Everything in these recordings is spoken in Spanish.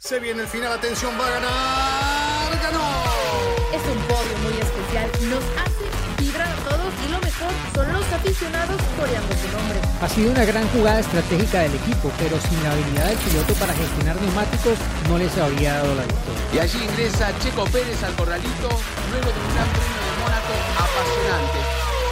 Se viene el final, atención, va a ganar, ganó. Es un podio muy especial, nos hace vibrar a todos y lo mejor son los aficionados coreando su nombre. Ha sido una gran jugada estratégica del equipo, pero sin la habilidad del piloto para gestionar neumáticos no les habría dado la victoria. Y allí ingresa Checo Pérez al corralito luego de un gran premio de Mónaco apasionante.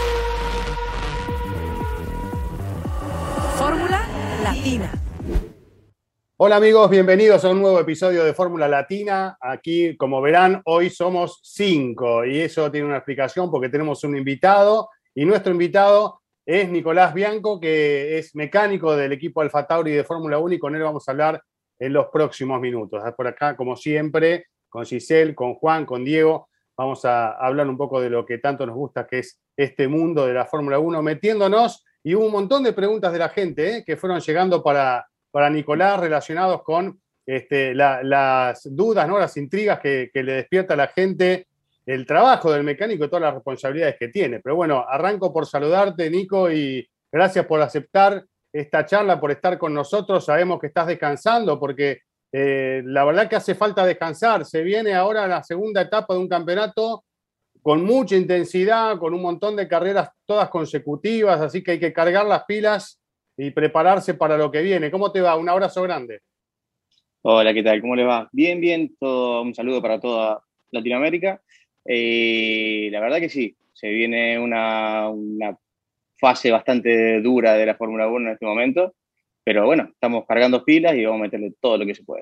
Fórmula Latina. Hola amigos, bienvenidos a un nuevo episodio de Fórmula Latina. Aquí, como verán, hoy somos 5 y eso tiene una explicación porque tenemos un invitado y nuestro invitado es Nicolás Bianco, que es mecánico del equipo Alfa Tauri de Fórmula 1 y con él vamos a hablar en los próximos minutos. Por acá, como siempre, con Giselle, con Juan, con Diego, vamos a hablar un poco de lo que tanto nos gusta, que es este mundo de la Fórmula 1, metiéndonos, y hubo un montón de preguntas de la gente que fueron llegando para Nicolás relacionados con las dudas, ¿no? Las intrigas que le despierta a la gente el trabajo del mecánico y todas las responsabilidades que tiene. Pero bueno, arranco por saludarte, Nico, y gracias por aceptar esta charla, por estar con nosotros. Sabemos que estás descansando porque la verdad que hace falta descansar. Se viene ahora la segunda etapa de un campeonato con mucha intensidad, con un montón de carreras todas consecutivas, así que hay que cargar las pilas y prepararse para lo que viene. ¿Cómo te va? Un abrazo grande. Hola, ¿qué tal? ¿Cómo les va? Bien, bien. Un saludo para toda Latinoamérica. La verdad que sí, se viene una fase bastante dura de la Fórmula 1 en este momento, pero bueno, estamos cargando pilas y vamos a meterle todo lo que se pueda.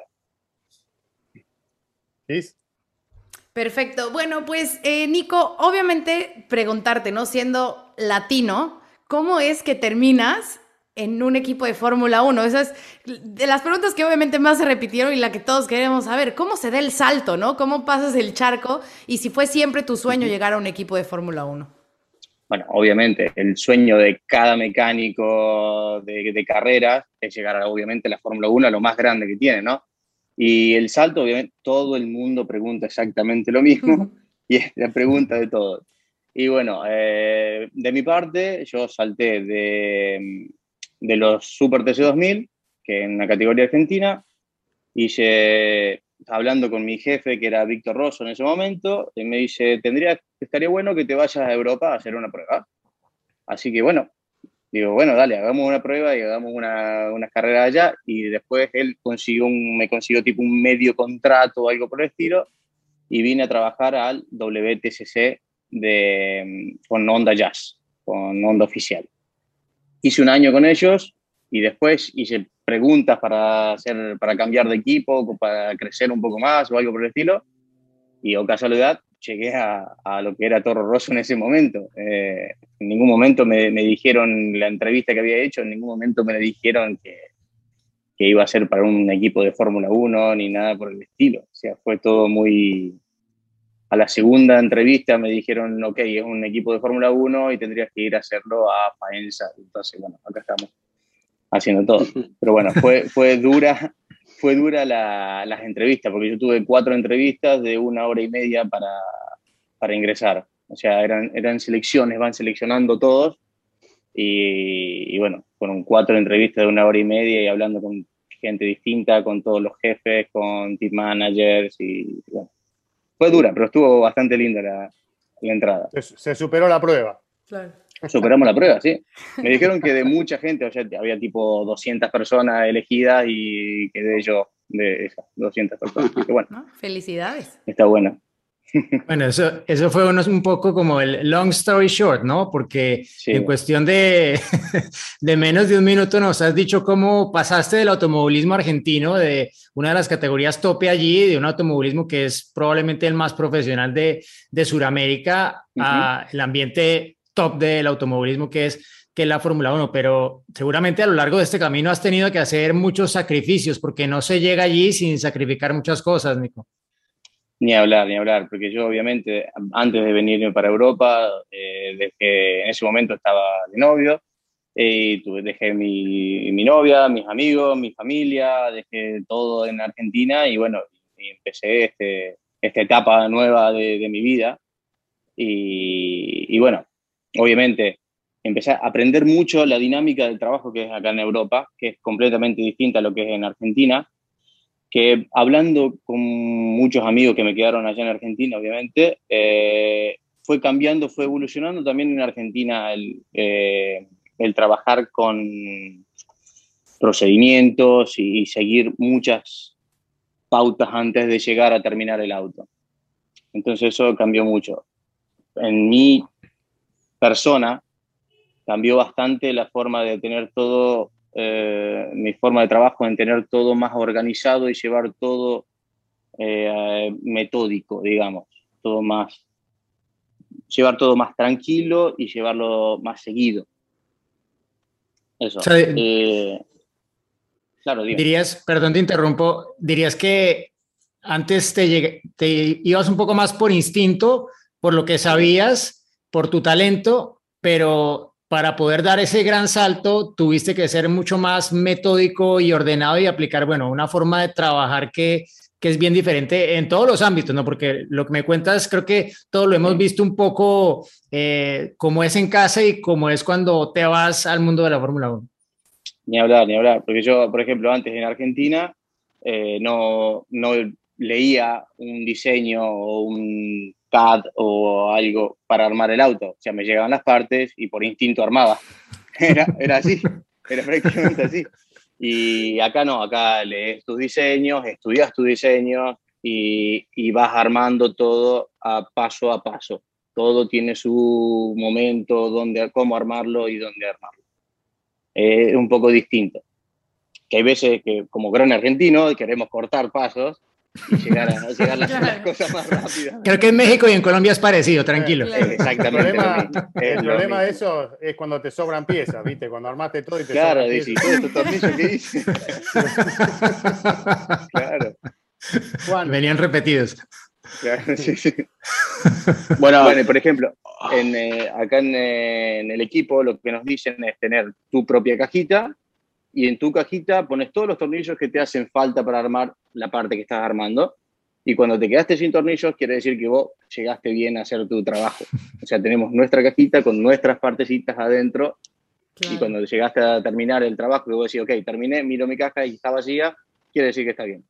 ¿Sí? Perfecto. Bueno, pues Nico, obviamente preguntarte, ¿no? Siendo latino, ¿cómo es que terminas en un equipo de Fórmula 1? Esas de las preguntas que obviamente más se repitieron y la que todos queremos saber. ¿Cómo se da el salto, no? ¿Cómo pasas el charco? Y si fue siempre tu sueño llegar a un equipo de Fórmula 1. Bueno, obviamente, el sueño de cada mecánico de carreras es llegar obviamente, a la Fórmula 1, a lo más grande que tiene, ¿no? Y el salto, obviamente, todo el mundo pregunta exactamente lo mismo y es la pregunta de todos. Y bueno, de mi parte, yo salté de los Super TC2000, que en una categoría argentina, hablando con mi jefe, que era Víctor Rosso en ese momento, y me dice, estaría bueno que te vayas a Europa a hacer una prueba. Así que bueno, digo, bueno, dale, hagamos una prueba y hagamos una carrera allá, y después él me consiguió tipo un medio contrato o algo por el estilo, y vine a trabajar al WTCC con Honda Jazz, con Honda oficial. Hice un año con ellos y después hice preguntas para cambiar de equipo, para crecer un poco más o algo por el estilo. Y, oh casualidad, llegué a lo que era Toro Rosso en ese momento. En ningún momento me dijeron, la entrevista que había hecho, en ningún momento me dijeron que iba a ser para un equipo de Fórmula 1 ni nada por el estilo. O sea, fue todo muy... A la segunda entrevista me dijeron, ok, es un equipo de Fórmula 1 y tendrías que ir a hacerlo a Faenza. Entonces, bueno, acá estamos haciendo todo. Pero bueno, fue dura las entrevistas, porque yo tuve 4 entrevistas de 1 hora y media para ingresar. O sea, eran selecciones, van seleccionando todos. Y bueno, fueron 4 entrevistas de 1 hora y media y hablando con gente distinta, con todos los jefes, con team managers y bueno. Fue dura, pero estuvo bastante linda la entrada. Se superó la prueba. Claro. Superamos la prueba, sí. Me dijeron que de mucha gente, o sea, había tipo 200 personas elegidas y quedé yo de esas 200 personas. Así que bueno, ¿No? Felicidades. está bueno. Bueno, eso fue un poco como el long story short, ¿no? Porque Sí. en cuestión de menos de un minuto nos has dicho cómo pasaste del automovilismo argentino, de una de las categorías tope allí, de un automovilismo que es probablemente el más profesional de Sudamérica, a el ambiente top del automovilismo que es la Fórmula 1, pero seguramente a lo largo de este camino has tenido que hacer muchos sacrificios porque no se llega allí sin sacrificar muchas cosas, Nico. Ni hablar, porque yo obviamente antes de venirme para Europa, en ese momento estaba de novio, dejé mi novia, mis amigos, mi familia, dejé todo en Argentina y bueno, y empecé esta etapa nueva de mi vida y bueno, obviamente empecé a aprender mucho la dinámica del trabajo que es acá en Europa, que es completamente distinta a lo que es en Argentina, que hablando con muchos amigos que me quedaron allá en Argentina, obviamente, fue cambiando, fue evolucionando también en Argentina el trabajar con procedimientos y seguir muchas pautas antes de llegar a terminar el auto. Entonces eso cambió mucho. En mi persona cambió bastante la forma de tener todo, mi forma de trabajo en tener todo más organizado y llevar todo metódico, digamos, llevar todo más tranquilo y llevarlo más seguido. Eso. O sea, claro, dime. dirías, perdón, te interrumpo, dirías que antes te ibas un poco más por instinto, por lo que sabías, por tu talento, pero para poder dar ese gran salto tuviste que ser mucho más metódico y ordenado y aplicar, bueno, una forma de trabajar que es bien diferente en todos los ámbitos, ¿no? Porque lo que me cuentas, creo que todos lo hemos visto un poco como es en casa y como es cuando te vas al mundo de la Fórmula 1. Ni hablar. Porque yo, por ejemplo, antes en Argentina no leía un diseño o un CAD o algo para armar el auto. O sea, me llegaban las partes y por instinto armaba. Era así, era prácticamente así. Y acá no, acá lees tus diseños, estudias tus diseños y vas armando todo a paso. Todo tiene su momento, cómo armarlo y dónde armarlo. Es un poco distinto. Que hay veces que, como gran argentino, queremos cortar pasos y llegar a las cosas más rápidas. Creo que en México y en Colombia es parecido, tranquilo. Claro. Exactamente. El problema de eso es cuando te sobran piezas, ¿viste? Cuando armaste todo y te Claro, sobran dice, piezas. ¿y todo estos tornillos qué hice? Claro. Juan, Venían repetidos. Claro, sí. Bueno, Bueno, por ejemplo, acá en el equipo lo que nos dicen es tener tu propia cajita y en tu cajita pones todos los tornillos que te hacen falta para armar la parte que estás armando. Y cuando te quedaste sin tornillos, quiere decir que vos llegaste bien a hacer tu trabajo. O sea, tenemos nuestra cajita con nuestras partecitas adentro. Claro. Y cuando llegaste a terminar el trabajo, que vos decís, ok, terminé, miro mi caja y está vacía, quiere decir que está bien.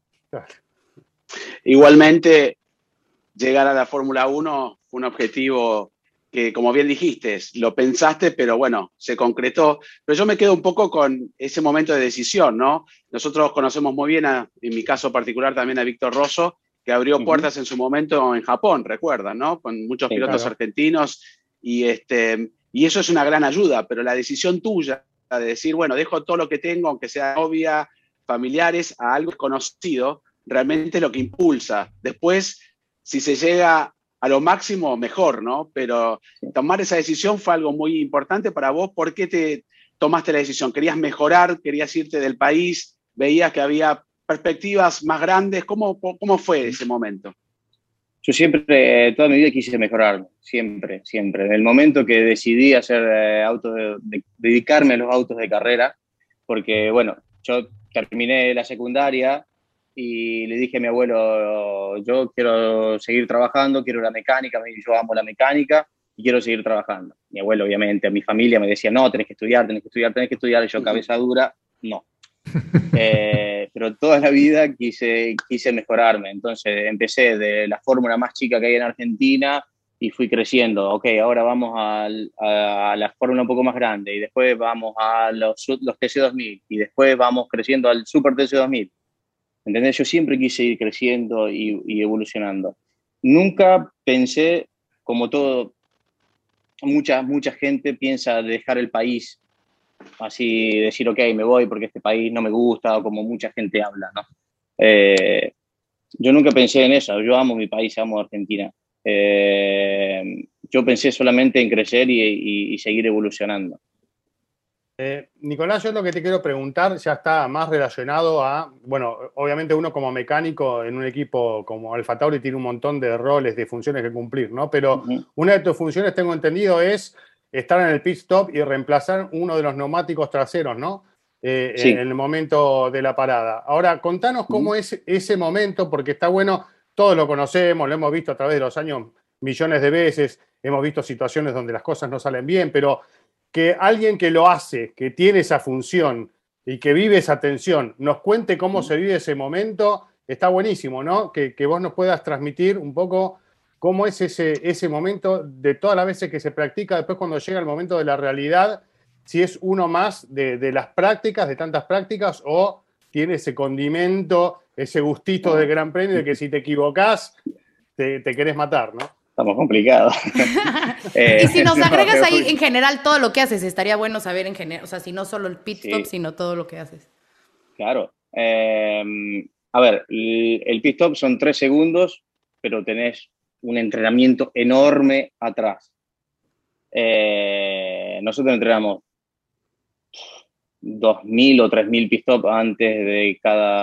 igualmente, llegar a la Fórmula 1 fue un objetivo que, como bien dijiste, lo pensaste, pero bueno, se concretó. Pero yo me quedo un poco con ese momento de decisión, ¿no? Nosotros conocemos muy bien, en mi caso particular, también a Víctor Rosso, que abrió puertas en su momento en Japón, recuerdan, ¿no? Con muchos pilotos claro. argentinos. Y eso es una gran ayuda, pero la decisión tuya de decir, bueno, dejo todo lo que tengo, aunque sea novia, familiares, a algo desconocido, realmente es lo que impulsa. Después, si se llega a lo máximo, mejor, ¿no? Pero tomar esa decisión fue algo muy importante para vos. ¿Por qué te tomaste la decisión? ¿Querías mejorar? ¿Querías irte del país? ¿Veías que había perspectivas más grandes? ¿Cómo fue ese momento? Yo siempre, toda mi vida quise mejorarme, siempre. En el momento que decidí hacer dedicarme a los autos de carrera, porque, bueno, yo terminé la secundaria y le dije a mi abuelo, yo quiero seguir trabajando, quiero la mecánica, yo amo la mecánica y quiero seguir trabajando. Mi abuelo, obviamente, a mi familia me decía, no, tenés que estudiar, y yo, cabeza dura, no. Pero toda la vida quise mejorarme, entonces empecé de la fórmula más chica que hay en Argentina y fui creciendo. Ok, ahora vamos a la fórmula un poco más grande y después vamos a los TC2000 y después vamos creciendo al Super TC2000. ¿Entendés? Yo siempre quise ir creciendo y evolucionando. Nunca pensé, como todo, mucha gente piensa dejar el país, así decir, ok, me voy porque este país no me gusta, o como mucha gente habla, ¿no? Yo nunca pensé en eso, yo amo mi país, amo Argentina. Yo pensé solamente en crecer y seguir evolucionando. Nicolás, yo lo que te quiero preguntar ya está más relacionado a, bueno, obviamente uno como mecánico en un equipo como Alfa Tauri tiene un montón de roles, de funciones que cumplir, ¿no? Pero una de tus funciones, tengo entendido, es estar en el pit stop y reemplazar uno de los neumáticos traseros, ¿no? Sí. En el momento de la parada. Ahora, contanos cómo es ese momento, porque está bueno, todos lo conocemos, lo hemos visto a través de los años millones de veces, hemos visto situaciones donde las cosas no salen bien, pero que alguien que lo hace, que tiene esa función, y que vive esa tensión, nos cuente cómo se vive ese momento. Está buenísimo, ¿no? Que vos nos puedas transmitir un poco cómo es ese momento de todas las veces que se practica, después cuando llega el momento de la realidad, si es uno más de las prácticas, de tantas prácticas, o tiene ese condimento, ese gustito del Gran Premio de que si te equivocás, te querés matar, ¿no? Estamos complicados. Y si nos agregas ahí en general todo lo que haces, estaría bueno saber en general, o sea, si no solo el pit stop, sino todo lo que haces. Claro. A ver, el pit stop son 3 segundos, pero tenés un entrenamiento enorme atrás. Nosotros entrenamos 2.000 o 3.000 pit stop antes de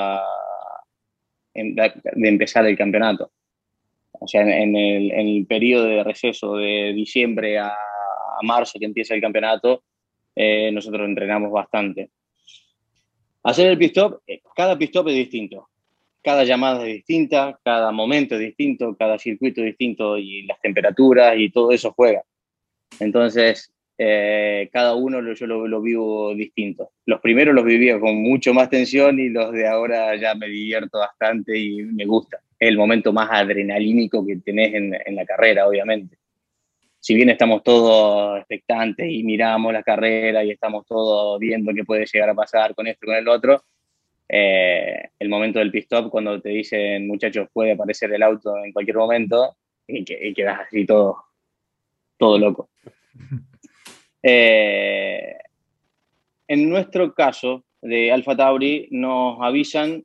empezar el campeonato. O sea, en el periodo de receso de diciembre a marzo que empieza el campeonato, nosotros entrenamos bastante. Hacer el pit stop, cada pit stop es distinto. Cada llamada es distinta, cada momento es distinto, cada circuito es distinto y las temperaturas y todo eso juega. Entonces, cada uno yo lo vivo distinto. Los primeros los vivía con mucho más tensión y los de ahora ya me divierto bastante y me gusta. Es el momento más adrenalínico que tenés en la carrera, obviamente. Si bien estamos todos expectantes y miramos la carrera y estamos todos viendo qué puede llegar a pasar con esto y con el otro, el momento del pit stop, cuando te dicen, muchachos, puede aparecer el auto en cualquier momento, y quedas así todo loco. En nuestro caso de Alfa Tauri, nos avisan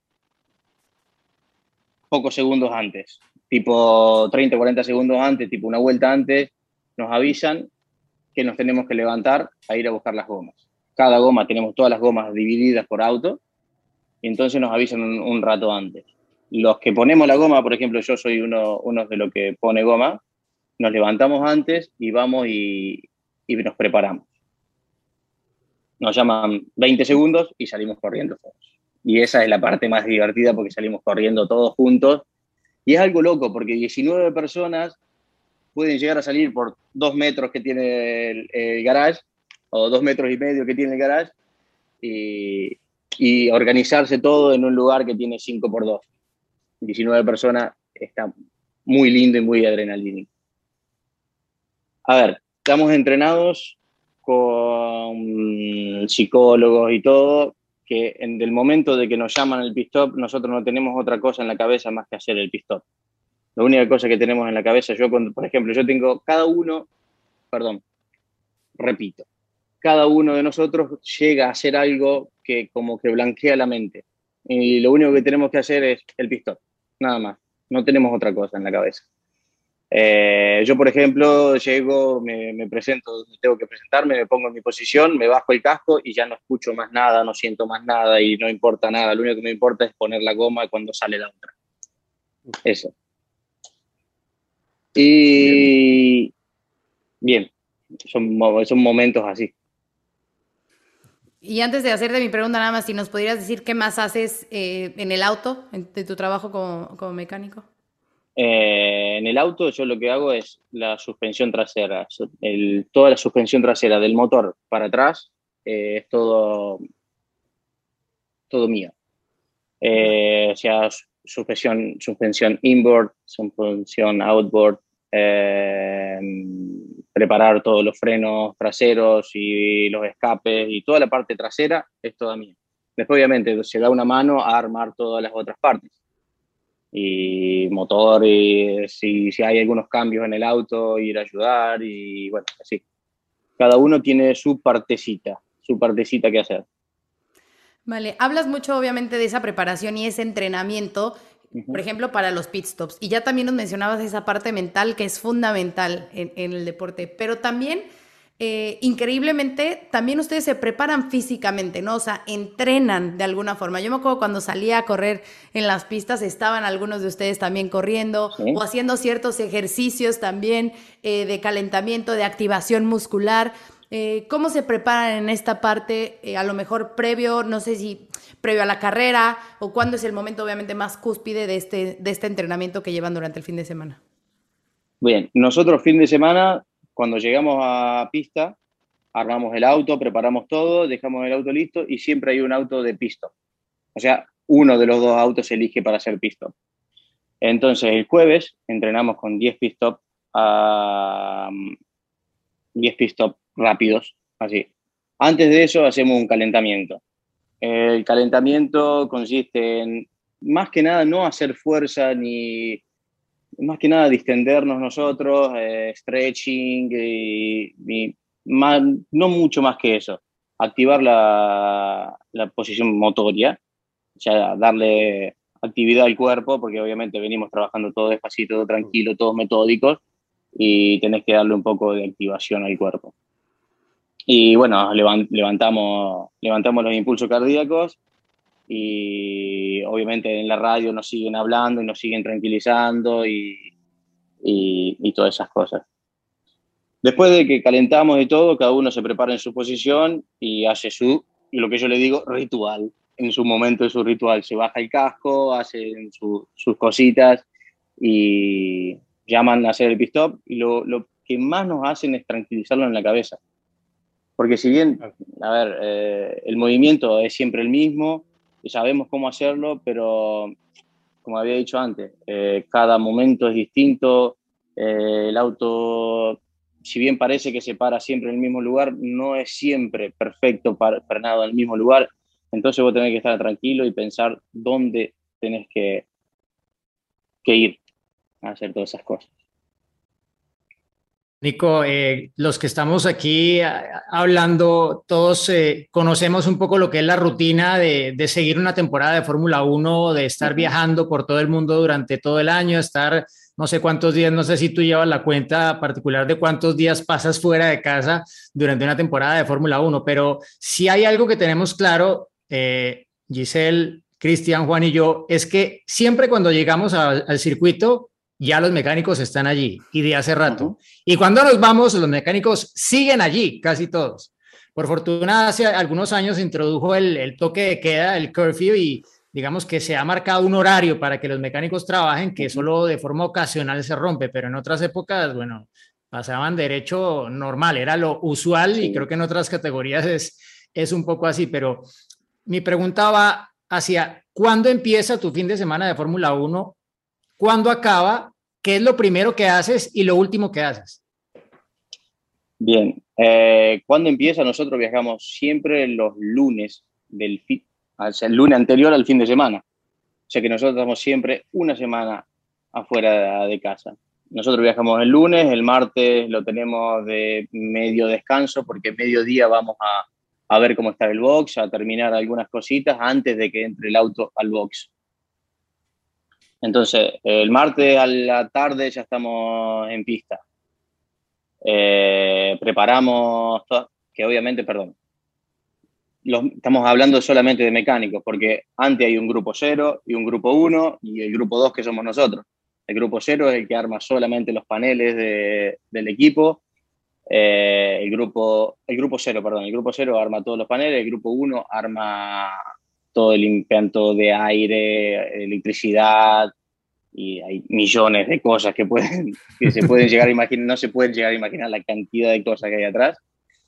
pocos segundos antes, tipo 30 o 40 segundos antes, tipo una vuelta antes, nos avisan que nos tenemos que levantar a ir a buscar las gomas. Cada goma, tenemos todas las gomas divididas por auto, y entonces nos avisan un rato antes. Los que ponemos la goma, por ejemplo, yo soy uno de los que pone goma, nos levantamos antes y vamos y nos preparamos. Nos llaman 20 segundos y salimos corriendo todos. Y esa es la parte más divertida porque salimos corriendo todos juntos. Y es algo loco porque 19 personas pueden llegar a salir por 2 metros que tiene el garage o 2,5 metros que tiene el garage y organizarse todo en un lugar que tiene 5x2. 19 personas, está muy lindo y muy adrenalínico. A ver, estamos entrenados con psicólogos y todo, que en el momento de que nos llaman al pit stop, nosotros no tenemos otra cosa en la cabeza más que hacer el pit stop. La única cosa que tenemos en la cabeza, por ejemplo, yo tengo cada uno de nosotros llega a hacer algo que como que blanquea la mente. Y lo único que tenemos que hacer es el pit stop, nada más. No tenemos otra cosa en la cabeza. Yo, por ejemplo, llego, me presento, tengo que presentarme, me pongo en mi posición, me bajo el casco y ya no escucho más nada, no siento más nada y no importa nada. Lo único que me importa es poner la goma cuando sale la otra. Eso. Y bien, son momentos así. Y antes de hacerte mi pregunta, nada más, si nos podrías decir qué más haces en el auto, de tu trabajo como mecánico. En el auto yo lo que hago es la suspensión trasera. Toda la suspensión trasera del motor para atrás es todo mío. O sea, suspensión inboard, suspensión outboard, preparar todos los frenos traseros y los escapes y toda la parte trasera es toda mía. Después obviamente se da una mano a armar todas las otras partes. Y motor, y si hay algunos cambios en el auto, ir a ayudar y bueno, así. Cada uno tiene su partecita que hacer. Vale, hablas mucho obviamente de esa preparación y ese entrenamiento, por ejemplo, para los pit stops. Y ya también nos mencionabas esa parte mental que es fundamental en el deporte, pero también, increíblemente, también ustedes se preparan físicamente, ¿no? O sea, entrenan de alguna forma. Yo me acuerdo cuando salía a correr en las pistas, estaban algunos de ustedes también corriendo, ¿sí?, o haciendo ciertos ejercicios también de calentamiento, de activación muscular. ¿Cómo se preparan en esta parte? A lo mejor previo, no sé si previo a la carrera, o cuándo es el momento obviamente más cúspide de este entrenamiento que llevan durante el fin de semana. Bien, nosotros fin de semana, cuando llegamos a pista, armamos el auto, preparamos todo, dejamos el auto listo y siempre hay un auto de pit stop. O sea, uno de los dos autos se elige para hacer pit stop. Entonces, el jueves entrenamos con 10 pit stop, 10 pit stop rápidos, así. Antes de eso hacemos un calentamiento. El calentamiento consiste en, más que nada, no hacer fuerza ni... Más que nada distendernos nosotros, stretching no mucho más que eso. Activar la posición motoria, o sea, darle actividad al cuerpo, porque obviamente venimos trabajando todo despacito, todo tranquilo, todos metódicos, y tenés que darle un poco de activación al cuerpo. Y bueno, levantamos los impulsos cardíacos y obviamente en la radio nos siguen hablando y nos siguen tranquilizando y todas esas cosas. Después de que calentamos y todo, cada uno se prepara en su posición y hace lo que yo le digo, ritual. En su momento de su ritual, se baja el casco, hacen sus cositas y llaman a hacer el pit stop, y lo que más nos hacen es tranquilizarlo en la cabeza. Porque si bien, a ver, el movimiento es siempre el mismo, sabemos cómo hacerlo, pero como había dicho antes, cada momento es distinto, el auto, si bien parece que se para siempre en el mismo lugar, no es siempre perfecto frenado en el mismo lugar, entonces vos tenés que estar tranquilo y pensar dónde tenés que ir a hacer todas esas cosas. Nico, los que estamos aquí hablando, todos conocemos un poco lo que es la rutina de seguir una temporada de Fórmula 1, de estar viajando por todo el mundo durante todo el año, estar no sé cuántos días, no sé si tú llevas la cuenta particular de cuántos días pasas fuera de casa durante una temporada de Fórmula 1, pero si hay algo que tenemos claro, Giselle, Cristian, Juan y yo, es que siempre cuando llegamos al circuito, ya los mecánicos están allí y de hace rato. Y cuando nos vamos, los mecánicos siguen allí, casi todos. Por fortuna, hace algunos años se introdujo el toque de queda, el curfew, y digamos que se ha marcado un horario para que los mecánicos trabajen, que solo de forma ocasional se rompe, pero en otras épocas, bueno, pasaban derecho normal, era lo usual, sí. Y creo que en otras categorías es un poco así, pero mi pregunta va hacia, ¿cuándo empieza tu fin de semana de Fórmula 1? ¿Cuándo acaba? ¿Qué es lo primero que haces y lo último que haces? Bien, ¿cuándo empieza? Nosotros viajamos siempre los lunes o sea, el lunes anterior al fin de semana. O sea que nosotros estamos siempre una semana afuera de casa. Nosotros viajamos el lunes, el martes lo tenemos de medio descanso porque mediodía vamos a ver cómo está el box, a terminar algunas cositas antes de que entre el auto al box. Entonces, el martes a la tarde ya estamos en pista. Preparamos, que obviamente, estamos hablando solamente de mecánicos, porque antes hay un grupo 0 y un grupo 1 y el grupo 2 que somos nosotros. El grupo 0 es el que arma solamente los paneles del equipo. El grupo 0 arma todos los paneles, el grupo 1 arma todo el implante de aire, electricidad, y hay millones de cosas que se pueden llegar a imaginar, no se pueden llegar a imaginar la cantidad de cosas que hay atrás.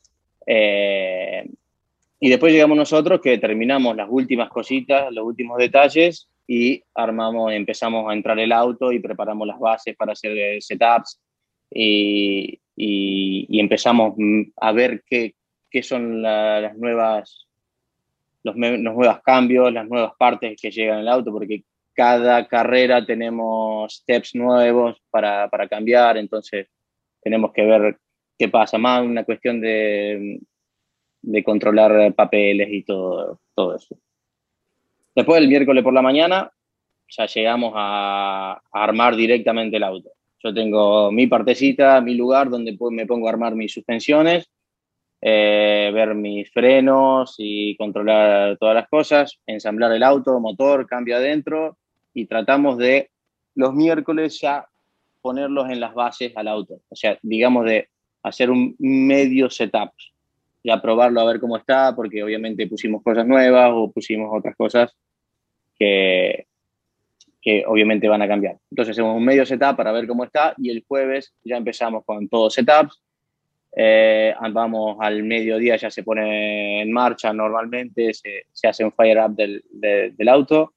Y después llegamos nosotros que terminamos las últimas cositas, los últimos detalles y empezamos a entrar el auto y preparamos las bases para hacer setups y empezamos a ver qué son los nuevos cambios, las nuevas partes que llegan al auto, porque cada carrera tenemos steps nuevos para cambiar, entonces tenemos que ver qué pasa, más una cuestión de controlar papeles y todo eso. Después, el miércoles por la mañana, ya llegamos a armar directamente el auto. Yo tengo mi partecita, mi lugar donde me pongo a armar mis suspensiones, ver mis frenos y controlar todas las cosas, ensamblar el auto, motor, cambio adentro, y tratamos de los miércoles ya ponerlos en las bases al auto. O sea, digamos de hacer un medio setup, ya probarlo a ver cómo está, porque obviamente pusimos cosas nuevas o pusimos otras cosas que obviamente van a cambiar. Entonces hacemos un medio setup para ver cómo está y el jueves ya empezamos con todos setups Vamos al mediodía, ya se pone en marcha normalmente, se hace un fire up del auto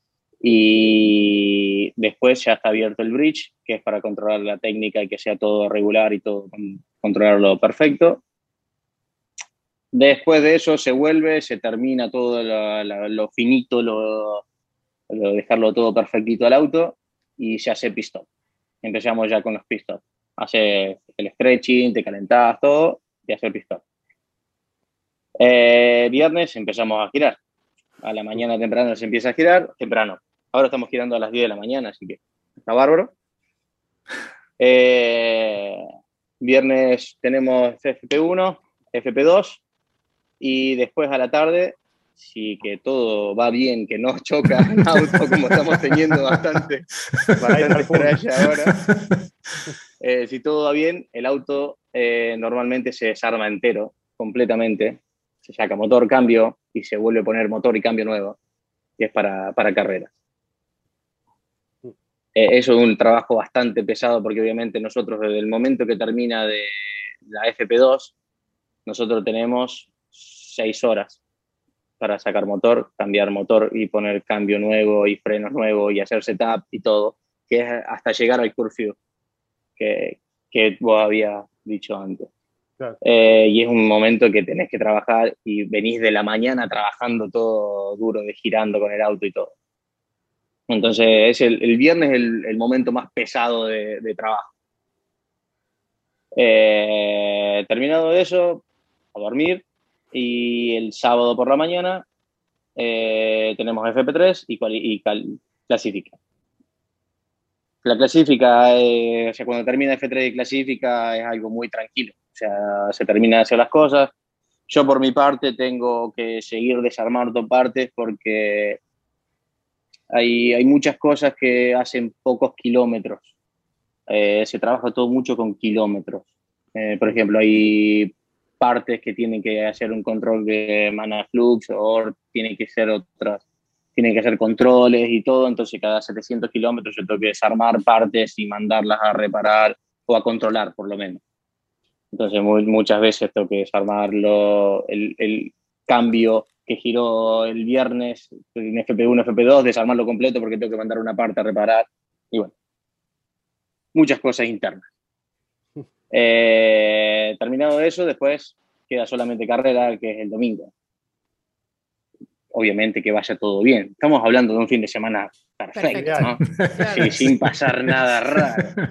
y después ya está abierto el bridge, que es para controlar la técnica y que sea todo regular y todo controlarlo perfecto. Después de eso se vuelve, se termina todo lo finito, dejarlo todo perfectito al auto y se hace pit stop. Empezamos ya con los pit stop. Haces el stretching, te calentás todo y haces el pit stop. Viernes empezamos a girar. A la mañana temprano se empieza a girar, temprano. Ahora estamos girando a las 10 de la mañana, así que está bárbaro. Viernes tenemos FP1, FP2 y después a la tarde, si que todo va bien, que no choca el auto como estamos teniendo bastante crash ahora. Si todo va bien, el auto normalmente se desarma entero, completamente. Se saca motor, cambio y se vuelve a poner motor y cambio nuevo, que es para carreras. Eso es un trabajo bastante pesado porque obviamente nosotros desde el momento que termina de la FP2, nosotros tenemos 6 horas para sacar motor, cambiar motor y poner cambio nuevo y frenos nuevos y hacer setup y todo, que es hasta llegar al curfew que vos habías dicho antes. Claro. Y es un momento que tenés que trabajar y venís de la mañana trabajando todo duro, girando con el auto y todo. Entonces el viernes es el momento más pesado de trabajo. Terminado eso, a dormir, y el sábado por la mañana tenemos FP3 y clasifica. La clasifica, o sea, cuando termina F3 y clasifica es algo muy tranquilo. O sea, se termina de hacer las cosas. Yo por mi parte tengo que seguir desarmando partes porque hay muchas cosas que hacen pocos kilómetros. Se trabaja todo mucho con kilómetros. Por ejemplo, hay partes que tienen que hacer un control de manaflux o tienen que ser otras. Tienen que hacer controles y todo, entonces cada 700 kilómetros yo tengo que desarmar partes y mandarlas a reparar o a controlar, por lo menos. Entonces muchas veces tengo que desarmarlo, el cambio que giró el viernes en FP1, FP2, desarmarlo completo porque tengo que mandar una parte a reparar. Y bueno, muchas cosas internas. Terminado eso, después queda solamente carrera, que es el domingo. Obviamente que vaya todo bien. Estamos hablando de un fin de semana perfecto, ¿no? Claro. Sí, sin pasar nada raro.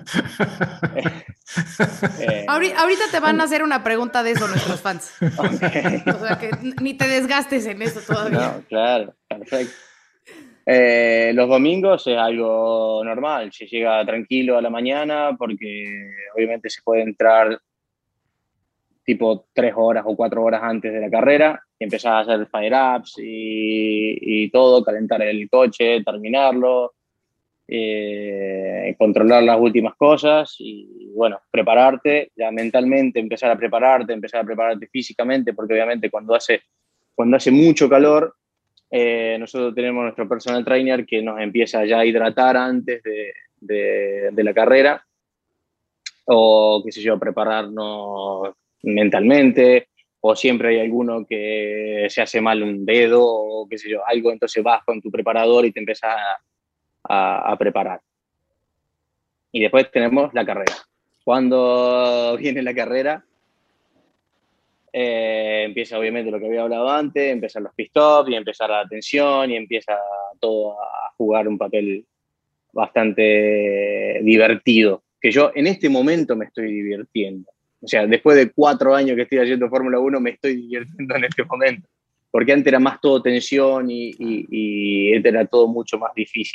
Ahorita te van a hacer una pregunta de eso nuestros fans. Okay. O sea, que ni te desgastes en eso todavía. No, claro, perfecto. Los domingos es algo normal. Se llega tranquilo a la mañana porque obviamente se puede entrar tipo 3 horas o 4 horas antes de la carrera y empezar a hacer fire-ups y todo, calentar el coche, terminarlo, controlar las últimas cosas y, bueno, prepararte ya mentalmente, empezar a prepararte físicamente, porque obviamente cuando hace mucho calor, nosotros tenemos nuestro personal trainer que nos empieza ya a hidratar antes de la carrera o, qué sé yo, prepararnos mentalmente, o siempre hay alguno que se hace mal un dedo o qué sé yo, algo, entonces vas con tu preparador y te empiezas a preparar. Y después tenemos la carrera. Cuando viene la carrera, empieza obviamente lo que había hablado antes, empiezan los pit stops y empieza la tensión y empieza todo a jugar un papel bastante divertido, que yo en este momento me estoy divirtiendo. O sea, después de 4 años que estoy haciendo Fórmula 1, me estoy divirtiendo en este momento. Porque antes era más todo tensión y era todo mucho más difícil.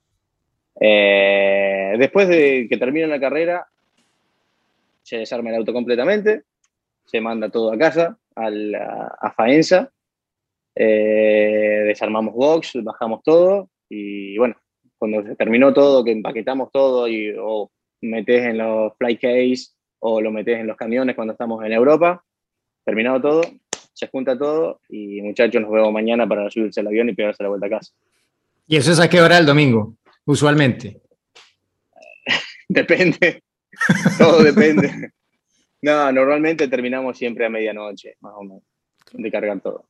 Después de que termina la carrera, se desarma el auto completamente, se manda todo a casa, a Faenza, desarmamos box, bajamos todo y bueno, cuando se terminó todo, que empaquetamos todo o metés en los fly case o lo metés en los camiones cuando estamos en Europa, terminado todo, se junta todo y muchachos, nos vemos mañana para subirse al avión y pegarse la vuelta a casa. ¿Y eso es a qué hora el domingo, usualmente? Depende, todo depende. No, normalmente terminamos siempre a medianoche, más o menos, de cargar todo.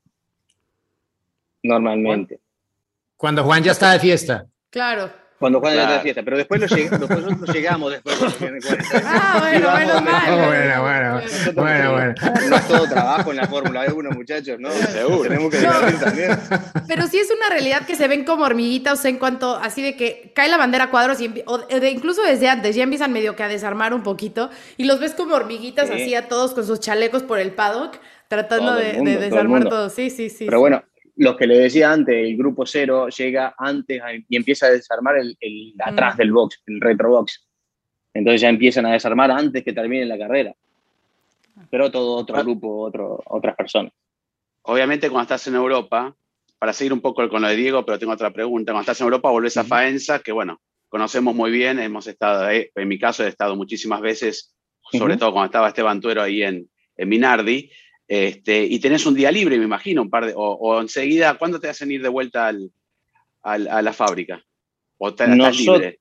Normalmente. Cuando Juan ya está de fiesta. Claro. Cuando Juan Claro. está de fiesta, pero después nosotros llegamos después. Bueno, menos mal. Bueno. No es todo trabajo en la Fórmula 1, muchachos, ¿no? Seguro. Tenemos que divertir también. Pero sí es una realidad que se ven como hormiguitas, o sea, en cuanto, así de que cae la bandera a cuadros, incluso desde antes, ya empiezan medio que a desarmar un poquito, y los ves como hormiguitas, Sí. así a todos con sus chalecos por el paddock, tratando Todo el mundo, de todo el desarmar mundo. todo. Sí. Pero bueno, los que le decía antes, el grupo 0 llega antes y empieza a desarmar el atrás del box, el retro box. Entonces ya empiezan a desarmar antes que termine la carrera. Pero todo otro grupo, otras personas. Obviamente cuando estás en Europa, para seguir un poco con lo de Diego, pero tengo otra pregunta, cuando estás en Europa volvés a Faenza, que bueno, conocemos muy bien, hemos estado ahí, en mi caso he estado muchísimas veces, sobre todo cuando estaba Esteban Tuero ahí en Minardi, y tenés un día libre, me imagino, o enseguida, ¿cuándo te hacen ir de vuelta a la fábrica? ¿O estás libre?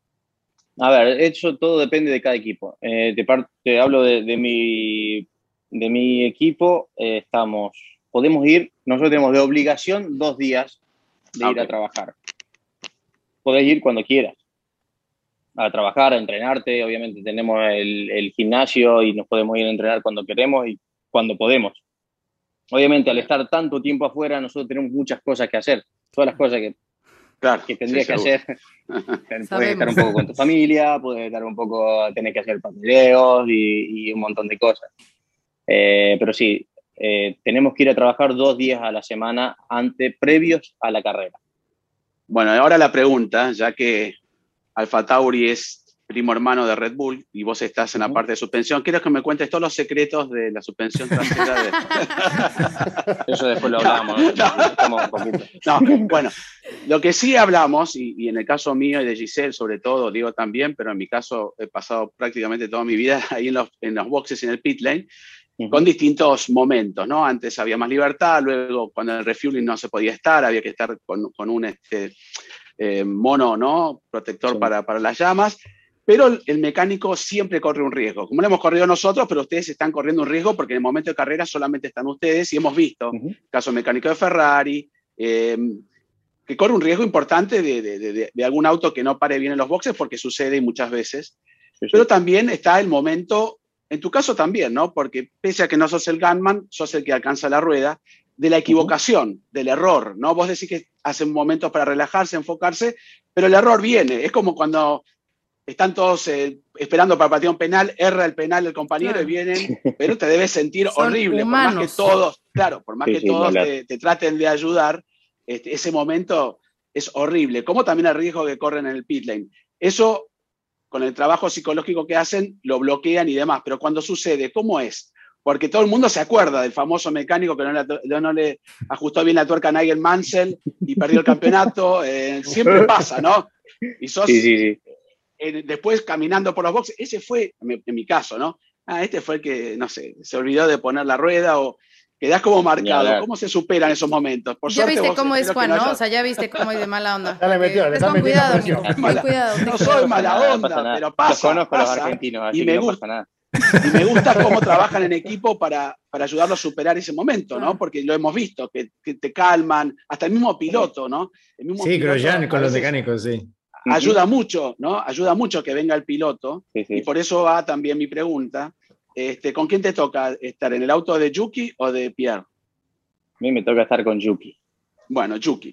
A ver, eso todo depende de cada equipo. Te hablo de mi equipo, podemos ir, nosotros tenemos de obligación 2 días de ir a trabajar. Podés ir cuando quieras a trabajar, a entrenarte, obviamente tenemos el gimnasio y nos podemos ir a entrenar cuando queremos y cuando podemos. Obviamente, al estar tanto tiempo afuera, nosotros tenemos muchas cosas que hacer. Todas las cosas que tendrías que hacer. Puedes estar un poco con tu familia, puedes estar un poco, tenés que hacer papeleos y un montón de cosas. Pero sí, tenemos que ir a trabajar 2 días a la semana previos a la carrera. Bueno, ahora la pregunta, ya que Alfa Tauri es primo hermano de Red Bull y vos estás en la parte de suspensión, quiero que me cuentes todos los secretos de la suspensión trasera. Eso después lo hablamos. Bueno, lo que sí hablamos, y en el caso mío y de Giselle sobre todo, digo también, pero en mi caso he pasado prácticamente toda mi vida ahí en los boxes, en el pit lane, con distintos momentos, ¿no? Antes había más libertad, luego cuando el refueling no se podía estar, había que estar con un mono, ¿no? Protector para las llamas. Pero el mecánico siempre corre un riesgo. Como lo hemos corrido nosotros, pero ustedes están corriendo un riesgo porque en el momento de carrera solamente están ustedes y hemos visto el caso mecánico de Ferrari, que corre un riesgo importante de algún auto que no pare bien en los boxes porque sucede muchas veces. Pero también está el momento, en tu caso también, ¿no? Porque pese a que no sos el gunman, sos el que alcanza la rueda, de la equivocación, del error, ¿no? Vos decís que hacen momentos para relajarse, enfocarse, pero el error viene. Es como cuando están todos esperando para patear un penal, erra el penal el compañero y vienen, pero te debes sentir horrible, humanos. por más que todos, todos te traten de ayudar, ese momento es horrible, como también el riesgo que corren en el pit lane. Eso, con el trabajo psicológico que hacen, lo bloquean y demás, pero cuando sucede, ¿cómo es? Porque todo el mundo se acuerda del famoso mecánico que no le ajustó bien la tuerca a Nigel Mansell y perdió el campeonato, siempre pasa, ¿no? Y sos... Sí. Después caminando por los boxes, ese fue, en mi caso, ¿no? Este fue el que, no sé, se olvidó de poner la rueda o quedás como marcado. ¿Cómo se superan esos momentos? Por ya suerte, viste cómo es Juan, ¿no? haya... O sea, ya viste cómo es de mala onda. Ya le metió, le con cuidado, Nico. Con cuidado. No soy mala onda, pero pasa. Los conozco a los argentinos, así que no pasa nada. Y me gusta cómo trabajan en equipo para ayudarlo a superar ese momento, ¿no? Porque lo hemos visto, que te calman, hasta el mismo piloto, ¿no? Sí, Grosjean con los mecánicos, sí. Ayuda mucho, ¿no? Ayuda mucho que venga el piloto. Sí. Y por eso va también mi pregunta. ¿Con quién te toca estar? ¿En el auto de Yuki o de Pierre? A mí me toca estar con Yuki. Bueno, Yuki.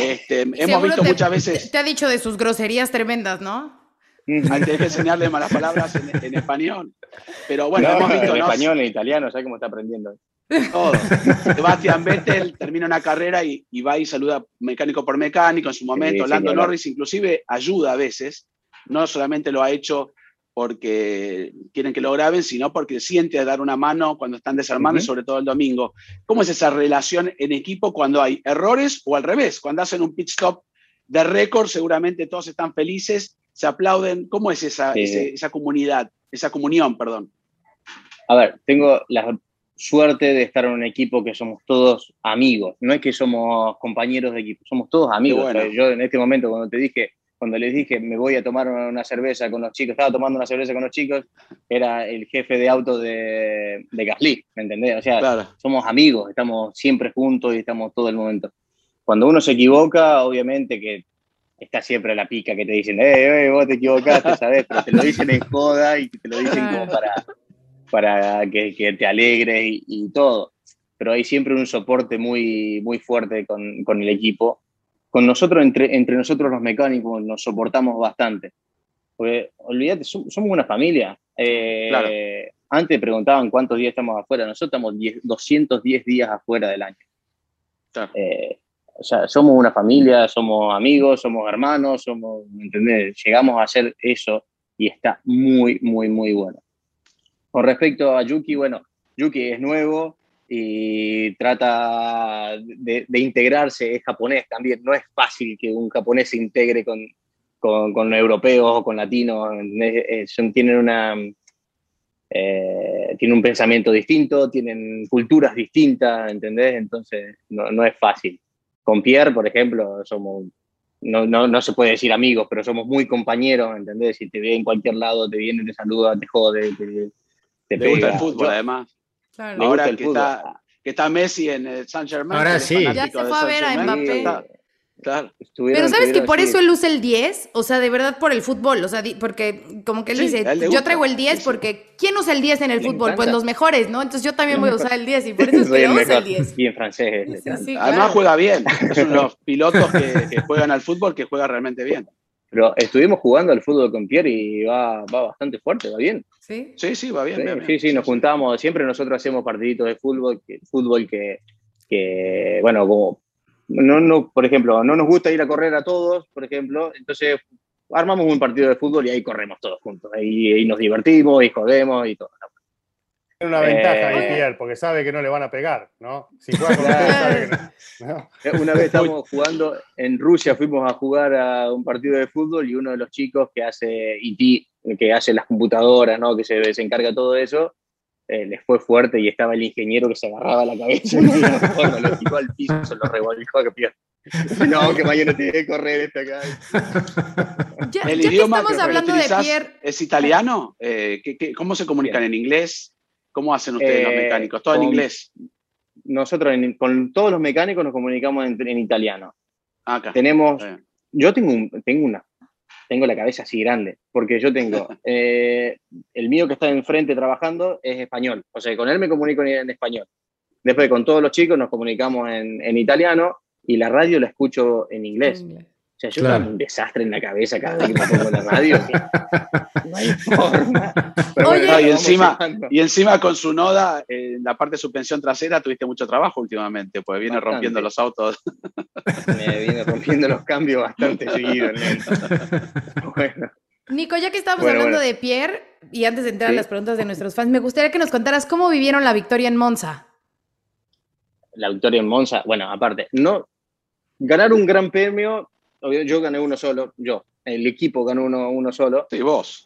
Hemos visto muchas veces... Te ha dicho de sus groserías tremendas, ¿no? Hay que enseñarle malas palabras en español. Pero bueno, hemos visto... En español, en italiano, ¿sabes cómo está aprendiendo? Todo. Sebastian Vettel termina una carrera y va y saluda mecánico por mecánico en su momento. Lando Norris inclusive ayuda a veces. No solamente lo ha hecho porque quieren que lo graben, sino porque siente a dar una mano cuando están desarmando y sobre todo el domingo. ¿Cómo es esa relación en equipo cuando hay errores o al revés? Cuando hacen un pit stop de récord, seguramente todos están felices, se aplauden. ¿Cómo es esa comunidad, esa comunión, perdón? A ver, tengo la suerte de estar en un equipo que somos todos amigos. No es que somos compañeros de equipo, somos todos amigos. Bueno. Yo en este momento, cuando te dije, cuando les dije me voy a tomar una cerveza con los chicos, estaba tomando una cerveza con los chicos, era el jefe de auto de Gasly, ¿me entendés? O sea, Claro. somos amigos, estamos siempre juntos y estamos todo el momento. Cuando uno se equivoca, obviamente que está siempre la pica que te dicen, vos te equivocaste, ¿sabes? Pero te lo dicen en joda y te lo dicen como para que te alegres y todo. Pero hay siempre un soporte muy, muy fuerte con el equipo. Con nosotros, entre nosotros los mecánicos, nos soportamos bastante. Porque, olvídate, somos una familia. Claro. Antes preguntaban cuántos días estamos afuera. Nosotros estamos 210 días afuera del año. Claro. O sea, somos una familia, somos amigos, somos hermanos, ¿entendés? Llegamos a hacer eso y está muy, muy, muy bueno. Con respecto a Yuki, bueno, Yuki es nuevo y trata de integrarse, es japonés también. No es fácil que un japonés se integre con europeos o con latinos. Tienen un pensamiento distinto, tienen culturas distintas, ¿entendés? Entonces no es fácil. Con Pierre, por ejemplo, no se puede decir amigos, pero somos muy compañeros, ¿entendés? Si te ve en cualquier lado, te viene, te saluda, te jode, te Le gusta pega. el fútbol, además. Claro. Ahora el que fútbol. está Messi en el Saint-Germain. Ahora que es sí. fanático Ya se del fue a ver a Saint-Germain, Mbappé. está- Claro. Pero ¿sabes que por sí. eso él usa el 10? O sea, de verdad por el fútbol. O sea, porque como que él Sí, dice, a él le yo gusta. traigo el 10 Sí, sí. porque ¿quién usa el 10 en el Le fútbol? Pues encanta. los mejores, ¿no? Entonces yo también voy a usar el 10 y por eso es Soy que el usa mejor. el 10. Y en francés. Sí, sí, Además claro. juega bien. Es uno de los pilotos que juegan al fútbol que juega realmente bien. Pero estuvimos jugando al fútbol con Pierre y va bastante fuerte, va bien. Sí. Sí, va bien. va bien. Sí, nos juntamos. Siempre nosotros hacemos partiditos de fútbol que bueno, como por ejemplo, no nos gusta ir a correr a todos, por ejemplo, entonces armamos un partido de fútbol y ahí corremos todos juntos. Ahí nos divertimos y jodemos y todo. Tiene una ventaja ahí, Oye. Pierre, porque sabe que no le van a pegar, ¿no? Si juega con ustedes, sabe que no. Una vez estábamos jugando en Rusia, fuimos a jugar a un partido de fútbol y uno de los chicos que hace IT, que hace las computadoras, ¿no? Que se encarga de todo eso, les fue fuerte y estaba el ingeniero que se agarraba la cabeza cuando lo tiró al piso, se lo revolvió a Pierre. No, que mañana tiene que correr esta acá. Ya, ¿El ya que idioma estamos que hablando de utilizás Pierre, es italiano? ¿Cómo se comunican en inglés? ¿Cómo hacen ustedes los mecánicos? Todo en inglés. Nosotros con todos los mecánicos nos comunicamos en italiano. Acá. Yo tengo la cabeza así grande, porque yo tengo, el mío que está enfrente trabajando es español, o sea, con él me comunico en español. Después con todos los chicos nos comunicamos en italiano y la radio la escucho en inglés. O sea, yo tengo un desastre en la cabeza cada vez que me pongo en la radio. No hay forma. Pero Oye, bueno, y encima con su Noda, en la parte de suspensión trasera, tuviste mucho trabajo últimamente, pues viene Bastante. rompiendo los autos. me viene rompiendo los cambios bastante seguido. Bueno. Nico, ya que estábamos hablando de Pierre, y antes de entrar a las preguntas de nuestros fans, me gustaría que nos contaras cómo vivieron la victoria en Monza. La victoria en Monza, bueno, aparte, no ganar un gran premio, yo gané uno solo, el equipo ganó uno solo. Sí, vos.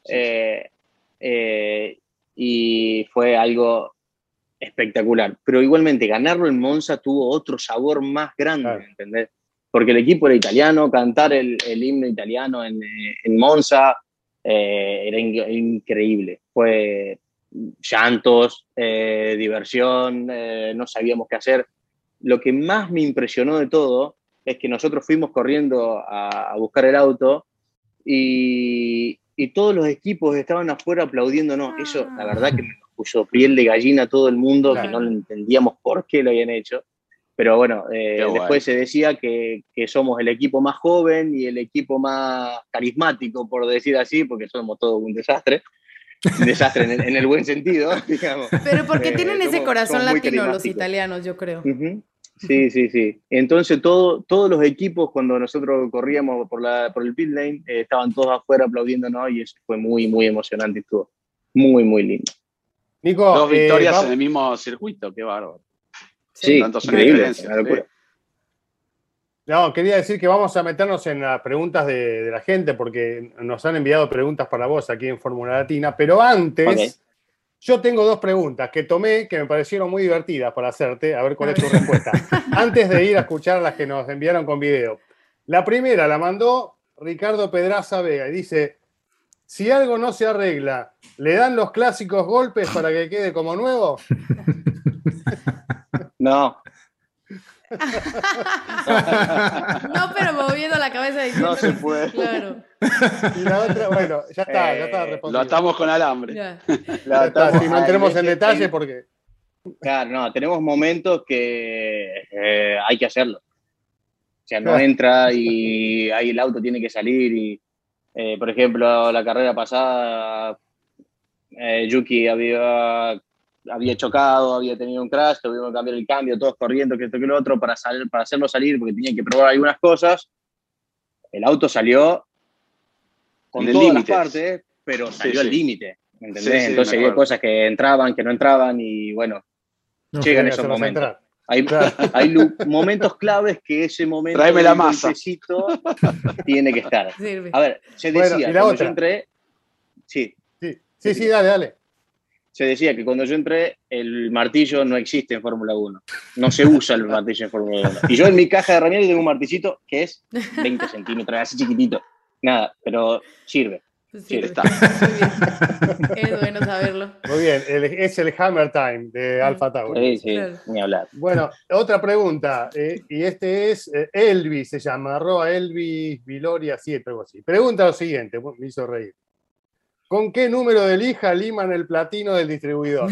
Y fue algo espectacular. Pero igualmente, ganarlo en Monza tuvo otro sabor más grande, ¿entendés? Porque el equipo era italiano, cantar el himno italiano en Monza era increíble. Fue llantos, diversión, no sabíamos qué hacer. Lo que más me impresionó de todo es que nosotros fuimos corriendo a buscar el auto y todos los equipos estaban afuera aplaudiéndonos. Eso, la verdad, que nos puso piel de gallina a todo el mundo, que no lo entendíamos por qué lo habían hecho. Pero bueno, después se decía que somos el equipo más joven y el equipo más carismático, por decir así, porque somos todos un desastre. Un desastre en el buen sentido, digamos. Pero porque tienen ese corazón somos muy latino los carismáticos. italianos, yo creo. Sí. Entonces todos los equipos, cuando nosotros corríamos por el pit lane, estaban todos afuera aplaudiéndonos y eso fue muy, muy emocionante y estuvo muy, muy lindo. Nico, 2 victorias en el mismo circuito, qué bárbaro. Sí, increíble, una locura. No, quería decir que vamos a meternos en las preguntas de la gente porque nos han enviado preguntas para vos aquí en Fórmula Latina, pero antes yo tengo 2 preguntas que tomé que me parecieron muy divertidas para hacerte, a ver cuál es tu respuesta. Antes de ir a escuchar las que nos enviaron con video. La primera la mandó Ricardo Pedraza Vega y dice: si algo no se arregla, ¿le dan los clásicos golpes para que quede como nuevo? No. No, pero moviendo la cabeza diciendo No se que puede. claro. Y la otra, bueno, ya está respondido. Lo atamos con alambre. Ya. Ya está, si no entremos en detalle porque... Claro, no, tenemos momentos que hay que hacerlo. O sea, no Claro. entra y ahí el auto tiene que salir y, por ejemplo, la carrera pasada, Yuki había chocado, había tenido un crash, tuvimos que cambiar el cambio, todos corriendo, que esto que lo otro, para hacerlo salir, porque tenían que probar algunas cosas. El auto salió con En el todas las límite. partes, pero salió al sí. límite, ¿entendés? Sí, sí, Entonces me había acuerdo. cosas que entraban, que no entraban, y bueno, No, llegan tenía que esos hacerlos momentos. entrar. Hay, Claro. hay momentos claves que ese momento Tráeme la del masa. golpecito tiene que estar. Sirve. A ver, se Bueno, decía, ¿y la cuando otra? yo entré, sí, Sí, dale. se decía que cuando yo entré, el martillo no existe en Fórmula 1. No se usa el martillo en Fórmula 1. Y yo en mi caja de herramientas tengo un martillito que es 20 centímetros, así chiquitito. Nada, pero sirve. Sirve. está. Muy bien. Es bueno saberlo. Muy bien, es el Hammer Time de Alfa Tauri. Sí, Claro. ni hablar. Bueno, otra pregunta, y este es Elvis, se llama, @Elvis Viloria 7, algo así. Pregunta lo siguiente, me hizo reír. ¿Con qué número de lija liman el platino del distribuidor?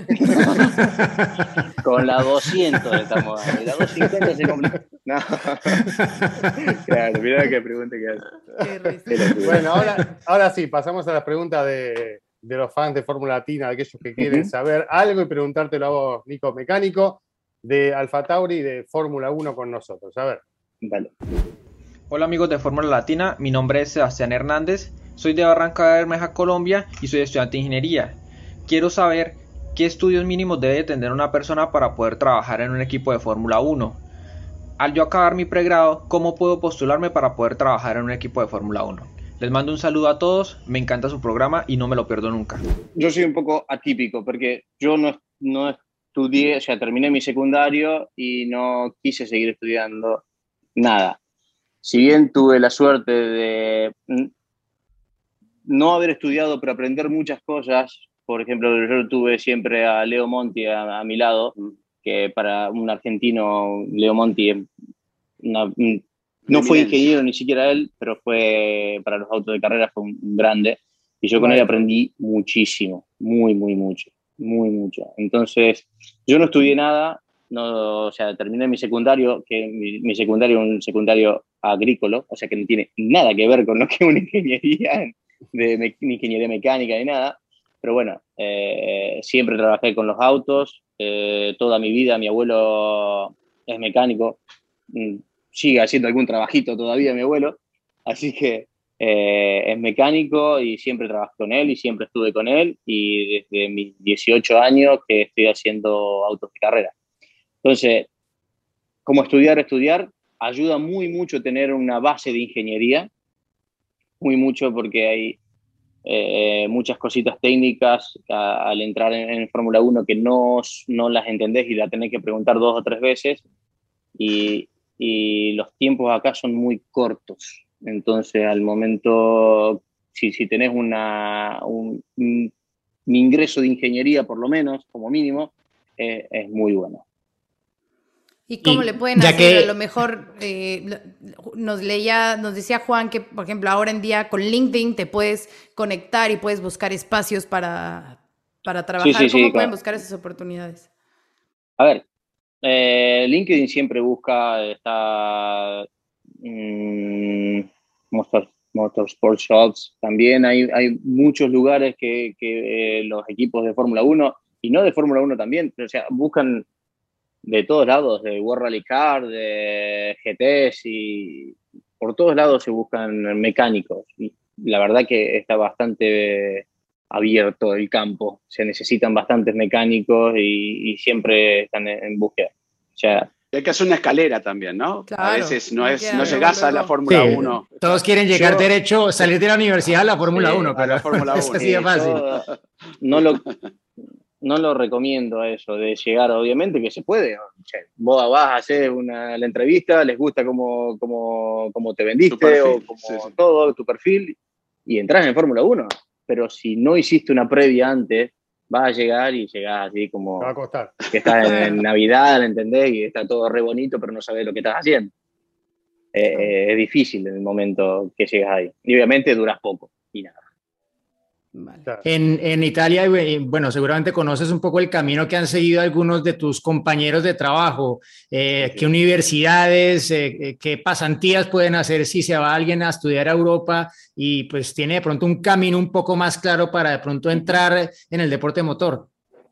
Con la 200 estamos dando. Y la 250 se complica. No. Claro, mirá qué pregunta que hace. Qué risa. Bueno, ahora sí, pasamos a las preguntas de los fans de Fórmula Latina, de aquellos que quieren saber algo y preguntártelo a vos, Nico Mecánico, de Alfa Tauri y de Fórmula 1 con nosotros. A ver. Vale. Hola amigos de Fórmula Latina, mi nombre es Sebastián Hernández, soy de Barranca Bermeja, Colombia y soy estudiante de ingeniería. Quiero saber qué estudios mínimos debe tener una persona para poder trabajar en un equipo de Fórmula 1. Al yo acabar mi pregrado, ¿cómo puedo postularme para poder trabajar en un equipo de Fórmula 1? Les mando un saludo a todos, me encanta su programa y no me lo pierdo nunca. Yo soy un poco atípico porque yo no estudié, o sea, terminé mi secundario y no quise seguir estudiando nada. Si bien tuve la suerte de no haber estudiado, pero aprender muchas cosas, por ejemplo, yo tuve siempre a Leo Monti a mi lado, que para un argentino, Leo Monti, no fue ingeniero ni siquiera él, pero fue para los autos de carrera fue un grande. Y yo con él aprendí muchísimo, muy mucho. Entonces, yo no estudié nada, no, o sea, terminé mi secundario, que mi secundario es un secundario agrícola, o sea que no tiene nada que ver con lo que es una ingeniería, ni ingeniería mecánica ni nada. Pero bueno, siempre trabajé con los autos, toda mi vida. Mi abuelo es mecánico, sigue haciendo algún trabajito todavía mi abuelo, así que es mecánico y siempre trabajé con él y siempre estuve con él, y desde mis 18 años que estoy haciendo autos de carrera. Entonces, como estudiar, ayuda muy mucho tener una base de ingeniería, muy mucho, porque hay muchas cositas técnicas al entrar en Fórmula 1 que no las entendés y la tenés que preguntar 2 o 3 veces, y los tiempos acá son muy cortos. Entonces, al momento, si tenés un ingreso de ingeniería, por lo menos, como mínimo, es muy bueno. ¿Y cómo le pueden hacer? A lo mejor nos decía Juan que, por ejemplo, ahora en día con LinkedIn te puedes conectar y puedes buscar espacios para trabajar. ¿Cómo pueden buscar esas oportunidades? A ver, LinkedIn siempre busca, está Motorsport Shops, también hay muchos lugares que los equipos de Fórmula 1, y no de Fórmula 1 también, pero, o sea, buscan de todos lados, de World Rally Car, de GTs, y por todos lados se buscan mecánicos. Y la verdad que está bastante abierto el campo, se necesitan bastantes mecánicos y siempre están en búsqueda. O sea, hay que hacer una escalera también, ¿no? Claro, a veces no luego, llegás a la Fórmula 1. Todos quieren llegar derecho, salir de la universidad a la Fórmula 1, pero a la Fórmula 1. es así de fácil. no lo recomiendo eso de llegar, obviamente que se puede. Che, vos vas a hacer la entrevista, les gusta cómo te vendiste o todo, tu perfil, y entras en Fórmula 1. Pero si no hiciste una previa antes, vas a llegar y llegás así como Te va a costar. que estás en Navidad, ¿entendés? Y está todo re bonito, pero no sabes lo que estás haciendo. Es difícil en el momento que llegas ahí. Y obviamente duras poco y nada. Vale. En Italia, bueno, seguramente conoces un poco el camino que han seguido algunos de tus compañeros de trabajo. ¿Qué universidades, qué pasantías pueden hacer si se va alguien a estudiar a Europa y pues tiene de pronto un camino un poco más claro para de pronto entrar en el deporte motor?